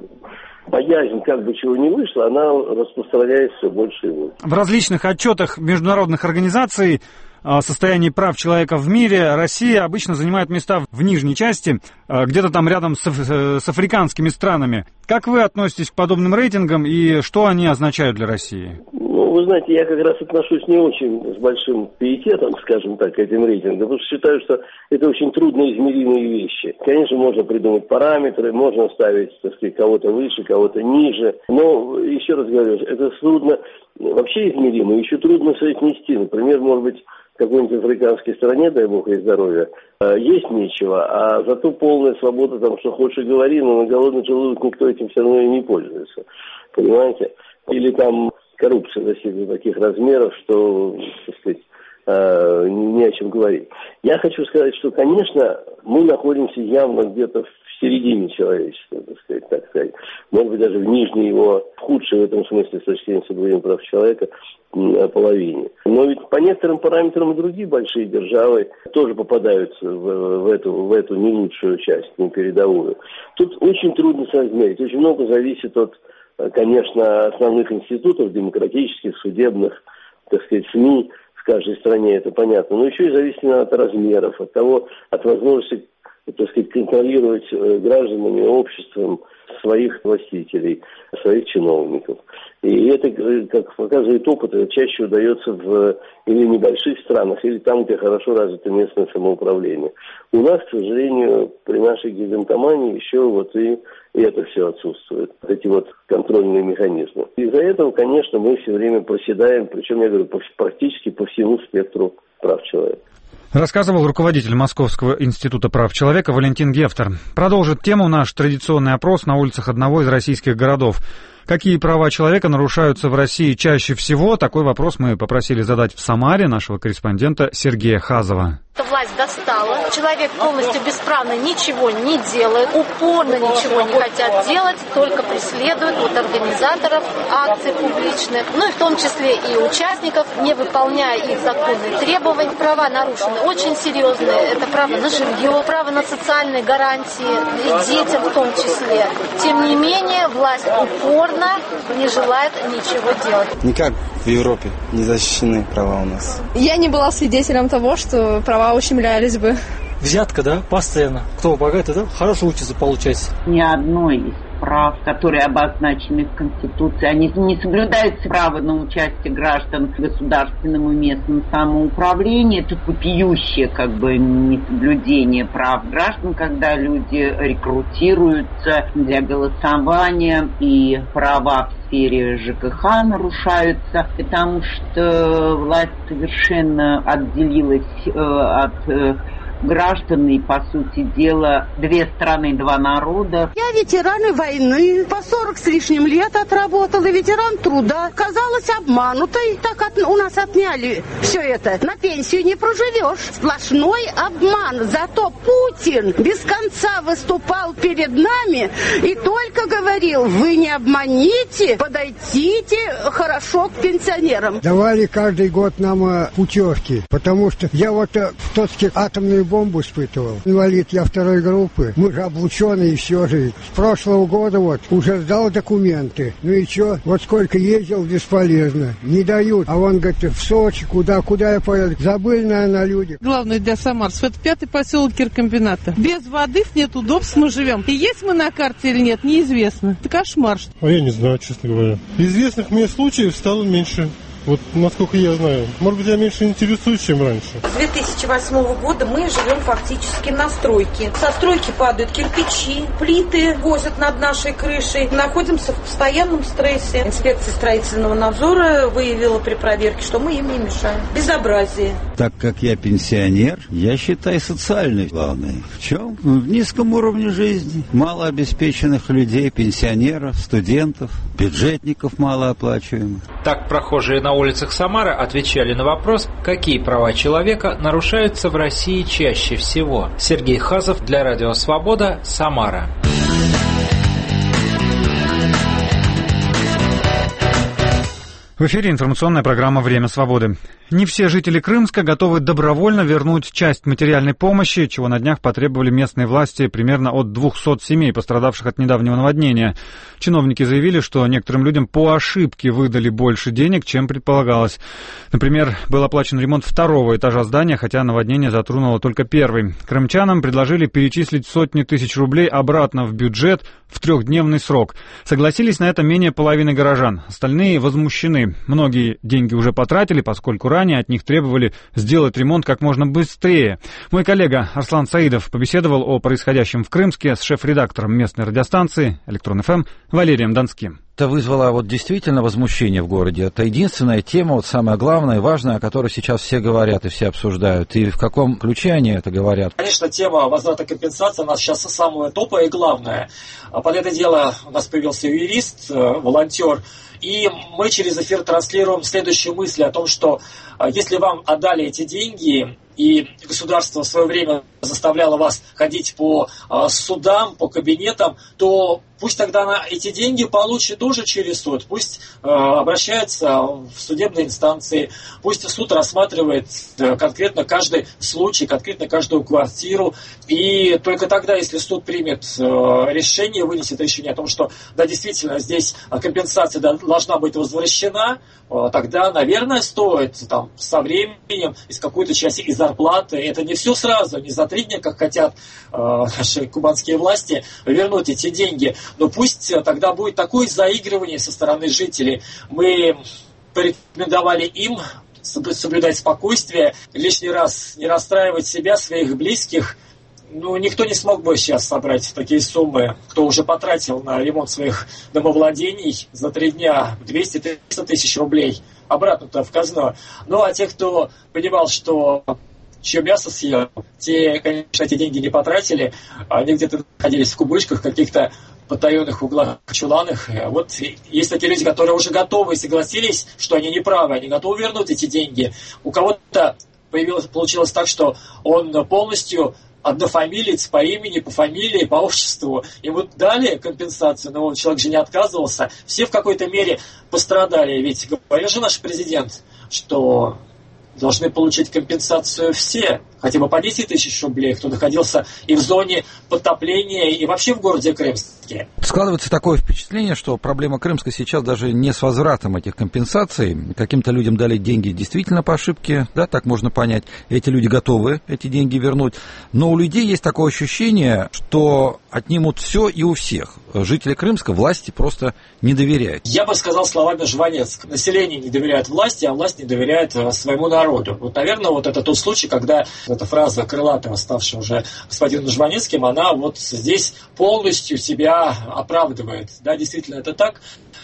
Speaker 18: боязнь, как бы чего не вышло, она распространяется все больше и больше.
Speaker 2: В различных отчетах международных организаций о состоянии прав человека в мире Россия обычно занимает места в нижней части, где-то там рядом с, с африканскими странами. Как вы относитесь к подобным рейтингам и что они означают для России?
Speaker 18: Ну, вы знаете, я как раз отношусь не очень с большим пиететом, скажем так, к этим рейтингам, потому что считаю, что это очень трудно измеримые вещи. Конечно, можно придумать параметры, можно ставить, так сказать, кого-то выше, кого-то ниже, но, еще раз говорю, это трудно, вообще измеримо, еще трудно соотнести. Например, может быть, в какой-нибудь африканской стране, дай бог ей здоровья, есть нечего, а зато полная свобода, там, что хочешь и говори, но на голодный желудок никто этим все равно и не пользуется, понимаете? Или там коррупция достигла таких размеров, что, так сказать, э, не о чем говорить. Я хочу сказать, что, конечно, мы находимся явно где-то в середине человечества, так сказать, так сказать. Может быть, даже в нижней его, худшей в этом смысле, с точки зрения соблюдения прав человека, половине. Но ведь по некоторым параметрам и другие большие державы тоже попадаются в, в, эту, в эту не лучшую часть, не передовую. Тут очень трудно соизмерить. Очень много зависит от, конечно, основных институтов, демократических, судебных, так сказать, СМИ в каждой стране, это понятно. Но еще и зависит от размеров, от того, от возможности так сказать, контролировать гражданами, обществом своих властителей, своих чиновников. И это, как показывает опыт, это чаще удается в или небольших странах, или там, где хорошо развито местное самоуправление. У нас, к сожалению, при нашей гигантомании еще вот и, и это все отсутствует. Эти вот контрольные механизмы. Из-за этого, конечно, мы все время проседаем, причем, я говорю, по, практически по всему спектру прав человека.
Speaker 2: Рассказывал руководитель Московского института прав человека Валентин Гефтер. Продолжит тему наш традиционный опрос на улицах одного из российских городов. Какие права человека нарушаются в России чаще всего? Такой вопрос мы попросили задать в Самаре нашего корреспондента Сергея Хазова.
Speaker 19: Власть достала. Человек полностью бесправно ничего не делает, упорно ничего не хотят делать, только преследуют вот организаторов акций публичных, ну и в том числе и участников, не выполняя их законные требования. Права нарушены очень серьезные. Это право на жилье, право на социальные гарантии, и детям в том числе. Тем не менее, власть упорно не желает ничего делать.
Speaker 20: Никак в Европе не защищены права у нас.
Speaker 21: Я не была свидетелем того, что права ущемлялись бы.
Speaker 22: Взятка, да, постоянно. Кто богатый, да, хорошо учится получать.
Speaker 23: Ни одной из прав, которые обозначены в Конституции, они не соблюдаются право на участие граждан в государственном и местном самоуправлении. Это вопиющее как бы несоблюдение прав граждан, когда люди рекрутируются для голосования, и права в сфере ЖКХ нарушаются, потому что власть совершенно отделилась э, от э, граждан, и, по сути дела, две страны, два народа.
Speaker 24: Я ветеран войны, по сорок с лишним лет отработала, ветеран труда. Казалась обманутой, так от, у нас отняли все это. На пенсию не проживешь. Сплошной обман. Зато Путин без конца выступал перед нами и только говорил: вы не обманите, подойдите хорошо к пенсионерам.
Speaker 25: Давали каждый год нам путевки, потому что я вот в Тоцке атомную бомбу испытывал. Инвалид я второй группы. Мы же облученные, все же. С прошлого года вот уже сдал документы. Ну и что? Вот сколько ездил, бесполезно. Не дают. А он говорит, в Сочи, куда, куда я поеду? Забыли, наверное, люди.
Speaker 9: Главное для самарцев — это пятый поселок киркомбината. Без воды нет удобств, мы живем. И есть мы на карте или нет, неизвестно. Это кошмар.
Speaker 26: А я не знаю, честно говоря. Известных мне случаев стало меньше. Вот насколько я знаю. Может быть, я меньше интересуюсь, чем раньше.
Speaker 27: С две тысячи восьмого года мы живем фактически на стройке. Со стройки падают кирпичи, плиты возят над нашей крышей. Находимся в постоянном стрессе. Инспекция строительного надзора выявила при проверке, что мы им не мешаем. Безобразие.
Speaker 28: Так как я пенсионер, я считаю социальной главной. В чем? В низком уровне жизни. Малообеспеченных людей, пенсионеров, студентов, бюджетников малооплачиваемых.
Speaker 29: Так прохожие на улицах Самары отвечали на вопрос, какие права человека нарушаются в России чаще всего. Сергей Хазов для Радио Свобода, Самара.
Speaker 2: В эфире информационная программа «Время свободы». Не все жители Крымска готовы добровольно вернуть часть материальной помощи, чего на днях потребовали местные власти примерно от двухсот семей, пострадавших от недавнего наводнения. Чиновники заявили, что некоторым людям по ошибке выдали больше денег, чем предполагалось. Например, был оплачен ремонт второго этажа здания, хотя наводнение затронуло только первый. Крымчанам предложили перечислить сотни тысяч рублей обратно в бюджет в трехдневный срок. Согласились на это менее половины горожан. Остальные возмущены. Многие деньги уже потратили, поскольку ранее от них требовали сделать ремонт как можно быстрее. Мой коллега Арслан Саидов побеседовал о происходящем в Крымске с шеф-редактором местной радиостанции «Электрон эф эм» Валерием Донским.
Speaker 13: Это вызвало вот действительно возмущение в городе. Это единственная тема, вот самая главная и важная, о которой сейчас все говорят и все обсуждают. И в каком ключе они это говорят?
Speaker 30: Конечно, тема возврата компенсации у нас сейчас самая топовая и главная. Под это дело у нас появился юрист, волонтер. И мы через эфир транслируем следующую мысль о том, что если вам отдали эти деньги, и государство в свое время заставляло вас ходить по э, судам, по кабинетам, то пусть тогда на эти деньги получит тоже через суд, пусть э, обращается в судебные инстанции, пусть суд рассматривает э, конкретно каждый случай, конкретно каждую квартиру, и только тогда, если суд примет э, решение, вынесет решение о том, что да, действительно, здесь компенсация должна быть возвращена, э, тогда, наверное, стоит там, со временем из какой-то части из зарплаты. Это не все сразу, не за три дня, как хотят э, наши кубанские власти, вернуть эти деньги. Но пусть тогда будет такое заигрывание со стороны жителей. Мы порекомендовали им соблюдать спокойствие, лишний раз не расстраивать себя, своих близких. Ну, никто не смог бы сейчас собрать такие суммы, кто уже потратил на ремонт своих домовладений за три дня двести-триста тысяч рублей обратно-то в казну. Ну, а те, кто понимал, что чье мясо съел, те, конечно, эти деньги не потратили, они где-то находились в кубышках, каких-то потаенных углах, чуланах. Вот есть такие люди, которые уже готовы и согласились, что они не правы, они готовы вернуть эти деньги. У кого-то появилось, получилось так, что он полностью однофамилиец по имени, по фамилии, по отчеству. Ему дали компенсацию, но человек же не отказывался. Все в какой-то мере пострадали. Ведь говорил же наш президент, что должны получить компенсацию все, хотя бы по десять тысяч рублей, кто находился и в зоне подтопления, и вообще в городе Крымске.
Speaker 13: Складывается такое впечатление, что проблема Крымска сейчас даже не с возвратом этих компенсаций. Каким-то людям дали деньги действительно по ошибке, да, так можно понять. Эти люди готовы эти деньги вернуть. Но у людей есть такое ощущение, что отнимут все и у всех. Жители Крымска власти просто не доверяют.
Speaker 30: Я бы сказал словами Жванецк. Население не доверяет власти, а власть не доверяет своему народу. Вот, наверное, вот это тот случай, когда эта фраза крылатая, ставшая уже господином Жванецким, она вот здесь полностью себя оправдывает. Да, действительно, это так.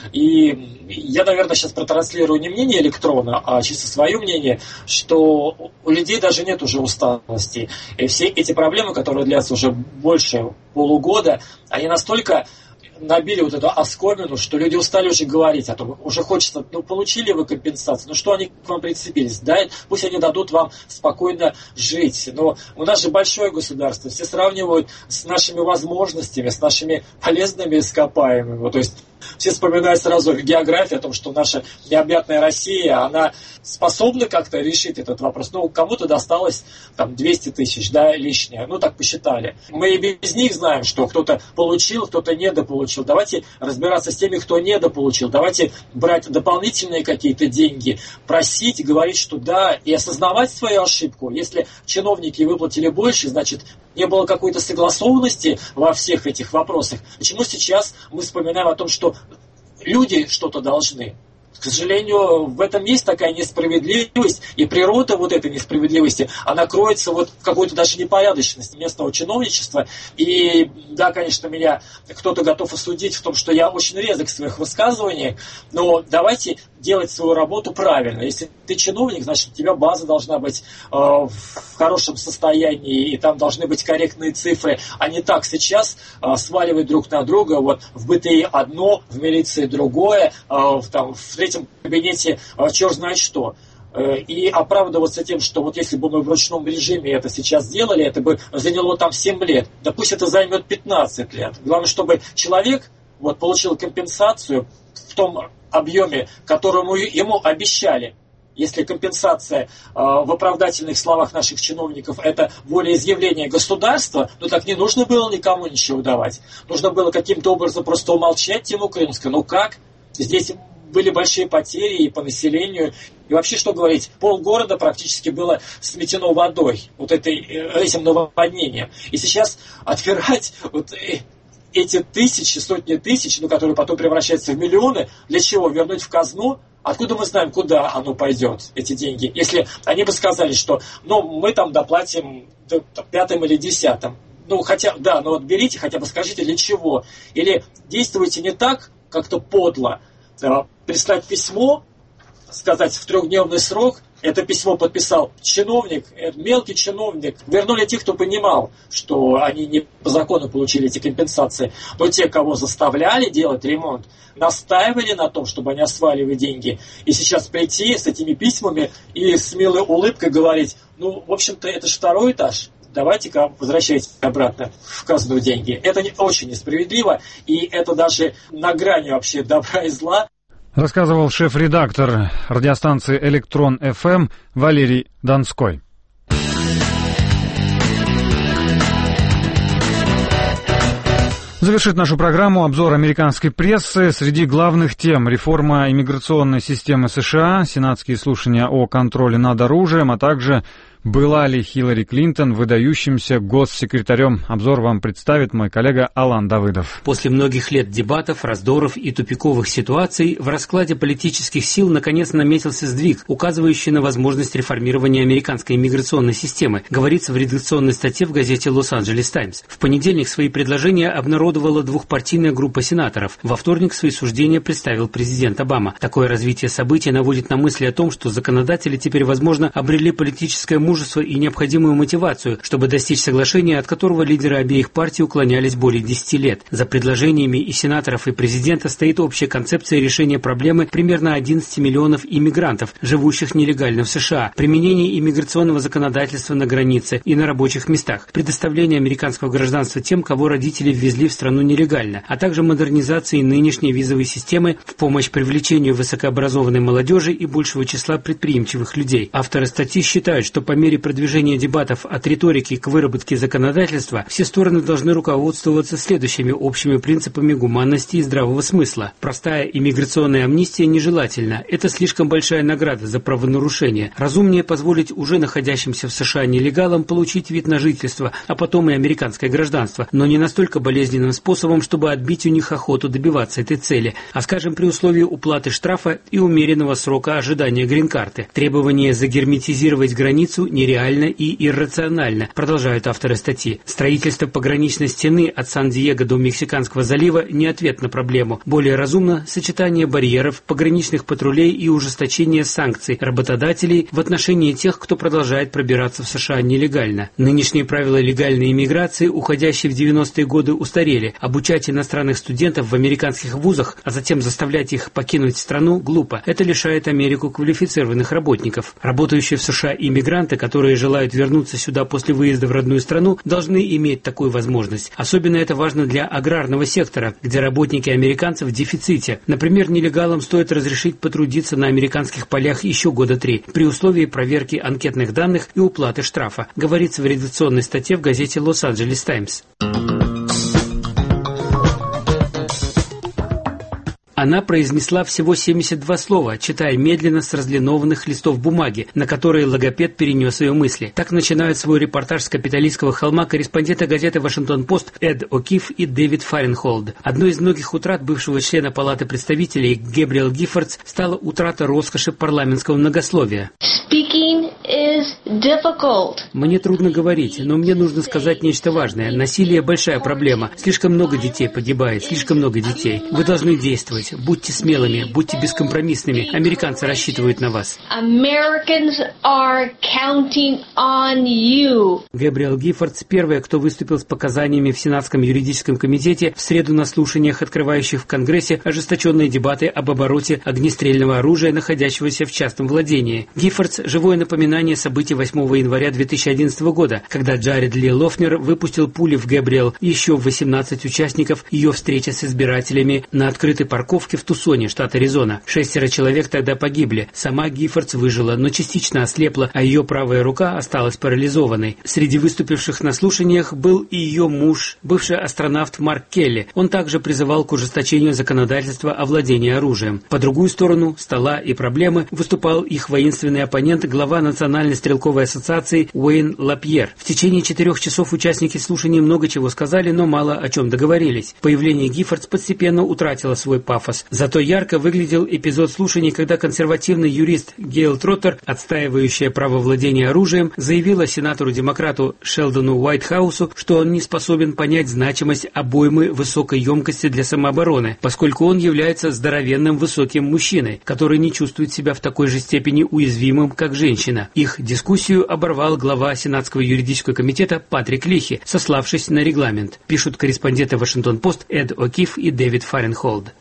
Speaker 30: И я, наверное, сейчас протранслирую не мнение электрона, а чисто свое мнение, что у людей даже нет уже усталости. И все эти проблемы, которые длятся уже больше полугода, они настолько набили вот эту оскомину, что люди устали уже говорить о том, уже хочется, ну, получили вы компенсацию, ну, что они к вам прицепились, да, пусть они дадут вам спокойно жить, но у нас же большое государство, все сравнивают с нашими возможностями, с нашими полезными ископаемыми, то есть все вспоминают сразу географию о том, что наша необъятная Россия, она способна как-то решить этот вопрос. Ну, кому-то досталось там двести тысяч, да, лишнее. Ну, так посчитали. Мы и без них знаем, что кто-то получил, кто-то недополучил. Давайте разбираться с теми, кто недополучил. Давайте брать дополнительные какие-то деньги, просить, говорить, что да, и осознавать свою ошибку. Если чиновники выплатили больше, значит, не было какой-то согласованности во всех этих вопросах. Почему сейчас мы вспоминаем о том, что люди что-то должны? К сожалению, в этом есть такая несправедливость, и природа вот этой несправедливости, она кроется вот в какой-то даже непорядочности местного чиновничества. И да, конечно, меня кто-то готов осудить в том, что я очень резок в своих высказываниях, но давайте делать свою работу правильно. Если ты чиновник, значит, у тебя база должна быть э, в хорошем состоянии, и там должны быть корректные цифры, а не так сейчас э, сваливать друг на друга. Вот в БТИ одно, в милиции другое, э, в, там, в третьем кабинете э, черт знает что. Э, и оправдываться тем, что вот если бы мы в ручном режиме это сейчас сделали, это бы заняло там семь лет. Да пусть это займет пятнадцать лет. Главное, чтобы человек вот, получил компенсацию в том объеме, которому ему обещали. Если компенсация э, в оправдательных словах наших чиновников это волеизъявление государства, ну так не нужно было никому ничего давать. Нужно было каким-то образом просто умолчать тему Крымска. Ну как? Здесь были большие потери и по населению. И вообще, что говорить, полгорода практически было сметено водой, вот этой, этим наводнением. И сейчас отбирать вот эти тысячи, сотни тысяч, ну, которые потом превращаются в миллионы, для чего? Вернуть в казну? Откуда мы знаем, куда оно пойдет, эти деньги? Если они бы сказали, что ну, мы там доплатим пятым или десятым. Ну, хотя, да, но вот берите, хотя бы скажите, для чего. Или действуйте не так, как-то подло. Прислать письмо, сказать в трехдневный срок, это письмо подписал чиновник, мелкий чиновник. Вернули тех, кто понимал, что они не по закону получили эти компенсации. Но те, кого заставляли делать ремонт, настаивали на том, чтобы они осваивали деньги. И сейчас прийти с этими письмами и с милой улыбкой говорить, ну, в общем-то, это же второй этаж. Давайте-ка возвращайте обратно в казну деньги. Это не, очень несправедливо, и это даже на грани вообще добра и зла.
Speaker 2: Рассказывал шеф-редактор радиостанции «Электрон эф эм» Валерий Донской. Завершит нашу программу обзор американской прессы. Среди главных тем: реформа иммиграционной системы США, сенатские слушания о контроле над оружием, а также Была ли Хиллари Клинтон выдающимся госсекретарем? Обзор вам представит мой коллега Алан Давыдов.
Speaker 1: После многих лет дебатов, раздоров и тупиковых ситуаций в раскладе политических сил наконец наметился сдвиг, указывающий на возможность реформирования американской иммиграционной системы, говорится в редакционной статье в газете «Лос-Анджелес Таймс». В понедельник свои предложения обнародовала двухпартийная группа сенаторов. Во вторник свои суждения представил президент Обама. Такое развитие событий наводит на мысли о том, что законодатели теперь, возможно, обрели политическое мужество и необходимую мотивацию, чтобы достичь соглашения, от которого лидеры обеих партий уклонялись более десяти лет. За предложениями и сенаторов, и президента стоит общая концепция решения проблемы примерно одиннадцати миллионов иммигрантов, живущих нелегально в США, применение иммиграционного законодательства на границе и на рабочих местах, предоставление американского гражданства тем, кого родители ввезли в страну нелегально, а также модернизации нынешней визовой системы в помощь привлечению высокообразованной молодежи и большего числа предприимчивых людей. Авторы статьи считают, что по мере продвижения дебатов от риторики к выработке законодательства все стороны должны руководствоваться следующими общими принципами гуманности и здравого смысла. Простая иммиграционная амнистия нежелательна. Это слишком большая награда за правонарушение. Разумнее позволить уже находящимся в США нелегалам получить вид на жительство, а потом и американское гражданство, но не настолько болезненным способом, чтобы отбить у них охоту добиваться этой цели, а, скажем, при условии уплаты штрафа и умеренного срока ожидания грин-карты. Требование загерметизировать границу нереально и иррационально, продолжают авторы статьи. Строительство пограничной стены от Сан-Диего до Мексиканского залива не ответ на проблему. Более разумно сочетание барьеров, пограничных патрулей и ужесточение санкций работодателей в отношении тех, кто продолжает пробираться в США нелегально. Нынешние правила легальной иммиграции, уходящие в девяностые годы, устарели. Обучать иностранных студентов в американских вузах, а затем заставлять их покинуть страну, глупо. Это лишает Америку квалифицированных работников. Работающие в США иммигранты, которые желают вернуться сюда после выезда в родную страну, должны иметь такую возможность. Особенно это важно для аграрного сектора, где работники американцев в дефиците. Например, нелегалам стоит разрешить потрудиться на американских полях еще года три, при условии проверки анкетных данных и уплаты штрафа, говорится в редакционной статье в газете «Лос-Анджелес Таймс». Она произнесла всего семьдесят два слова, читая медленно с разлинованных листов бумаги, на которые логопед перенес ее мысли. Так начинают свой репортаж с капиталистского холма корреспонденты газеты «Вашингтон-Пост» Эд О'Кифф и Дэвид Фаренхолд. Одной из многих утрат бывшего члена Палаты представителей Гэбриэл Гиффордс стала утрата роскоши парламентского многословия. Мне трудно говорить, но мне нужно сказать нечто важное. Насилие – большая проблема. Слишком много детей погибает, слишком много детей. Вы должны действовать. Будьте смелыми, будьте бескомпромиссными. Американцы рассчитывают на вас. Гэбриэл Гиффордс первая, кто выступил с показаниями в Сенатском юридическом комитете в среду на слушаниях, открывающих в Конгрессе ожесточенные дебаты об обороте огнестрельного оружия, находящегося в частном владении. Гиффордс – живое напоминание событий восьмого января две тысячи одиннадцатого года, когда Джаред Ли Лофнер выпустил пули в Гэбриэл и еще восемнадцать участников ее встречи с избирателями на открытой парковке в Тусоне, штат Аризона. Шестеро человек тогда погибли. Сама Гиффордс выжила, но частично ослепла, а ее правая рука осталась парализованной. Среди выступивших на слушаниях был и ее муж, бывший астронавт Марк Келли. Он также призывал к ужесточению законодательства о владении оружием. По другую сторону стола и проблемы выступал их воинственный оппонент, глава Национальной стрелковой ассоциации Уэйн Лапьер. В течение четырех часов участники слушаний много чего сказали, но мало о чем договорились. Появление Гиффордс постепенно утратило свой пафос. Зато ярко выглядел эпизод слушаний, когда консервативный юрист Гейл Троттер, отстаивающая право владения оружием, заявила сенатору-демократу Шелдону Уайтхаусу, что он не способен понять значимость обоймы высокой емкости для самообороны, поскольку он является здоровенным высоким мужчиной, который не чувствует себя в такой же степени уязвимым, как женщина. Их дискуссию оборвал глава Сенатского юридического комитета Патрик Лихи, сославшись на регламент, пишут корреспонденты Вашингтон-Пост Эд О'Кифф и Дэвид Фаренхолд.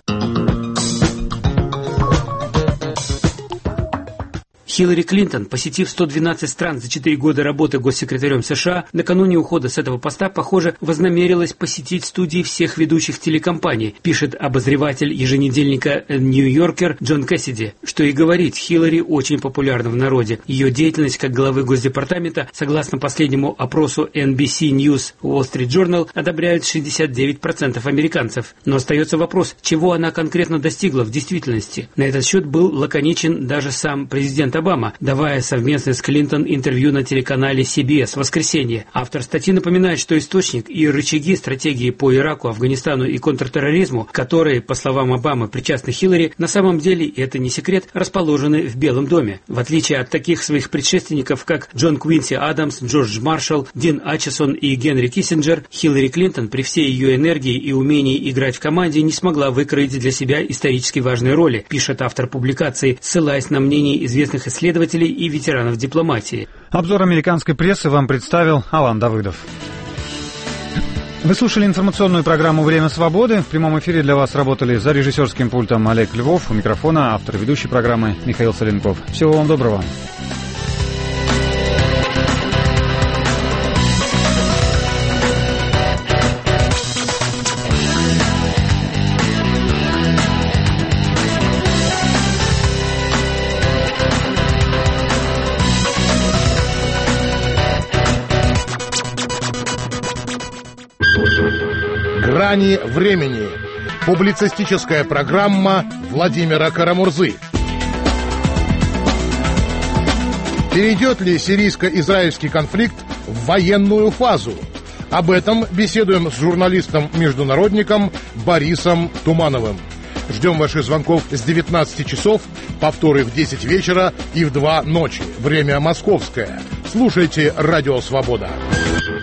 Speaker 1: Хиллари Клинтон, посетив сто двенадцать стран за четыре года работы госсекретарем США, накануне ухода с этого поста, похоже, вознамерилась посетить студии всех ведущих телекомпаний, пишет обозреватель еженедельника «Нью-Йоркер» Джон Кэссиди. Что и говорить, Хиллари очень популярна в народе. Ее деятельность как главы Госдепартамента, согласно последнему опросу эн би си News Wall Street Journal, одобряют шестьдесят девять процентов американцев. Но остается вопрос, чего она конкретно достигла в действительности. На этот счет был лаконичен даже сам президент Обама. Обама, давая совместно с Клинтон интервью на телеканале си би эс в воскресенье. Автор статьи напоминает, что источник и рычаги стратегии по Ираку, Афганистану и контртерроризму, которые, по словам Обамы, причастны Хиллари, на самом деле, и это не секрет, расположены в Белом доме. В отличие от таких своих предшественников, как Джон Квинси Адамс, Джордж Маршалл, Дин Ачесон и Генри Киссинджер, Хиллари Клинтон при всей ее энергии и умении играть в команде не смогла выкроить для себя исторически важные роли, пишет автор публикации, ссылаясь на мнение известных исследователей и ветеранов дипломатии.
Speaker 2: Обзор американской прессы вам представил Алан Давыдов. Вы слушали информационную программу «Время свободы». В прямом эфире для вас работали за режиссерским пультом Олег Львов, у микрофона автор и ведущий программы Михаил Соленков. Всего вам доброго.
Speaker 3: «Грани времени». Публицистическая программа Владимира Карамурзы. Перейдет ли сирийско-израильский конфликт в военную фазу? Об этом беседуем с журналистом-международником Борисом Тумановым. Ждем ваших звонков с девятнадцати часов, повторы в десять вечера и в два ночи. Время московское. Слушайте «Радио Свобода».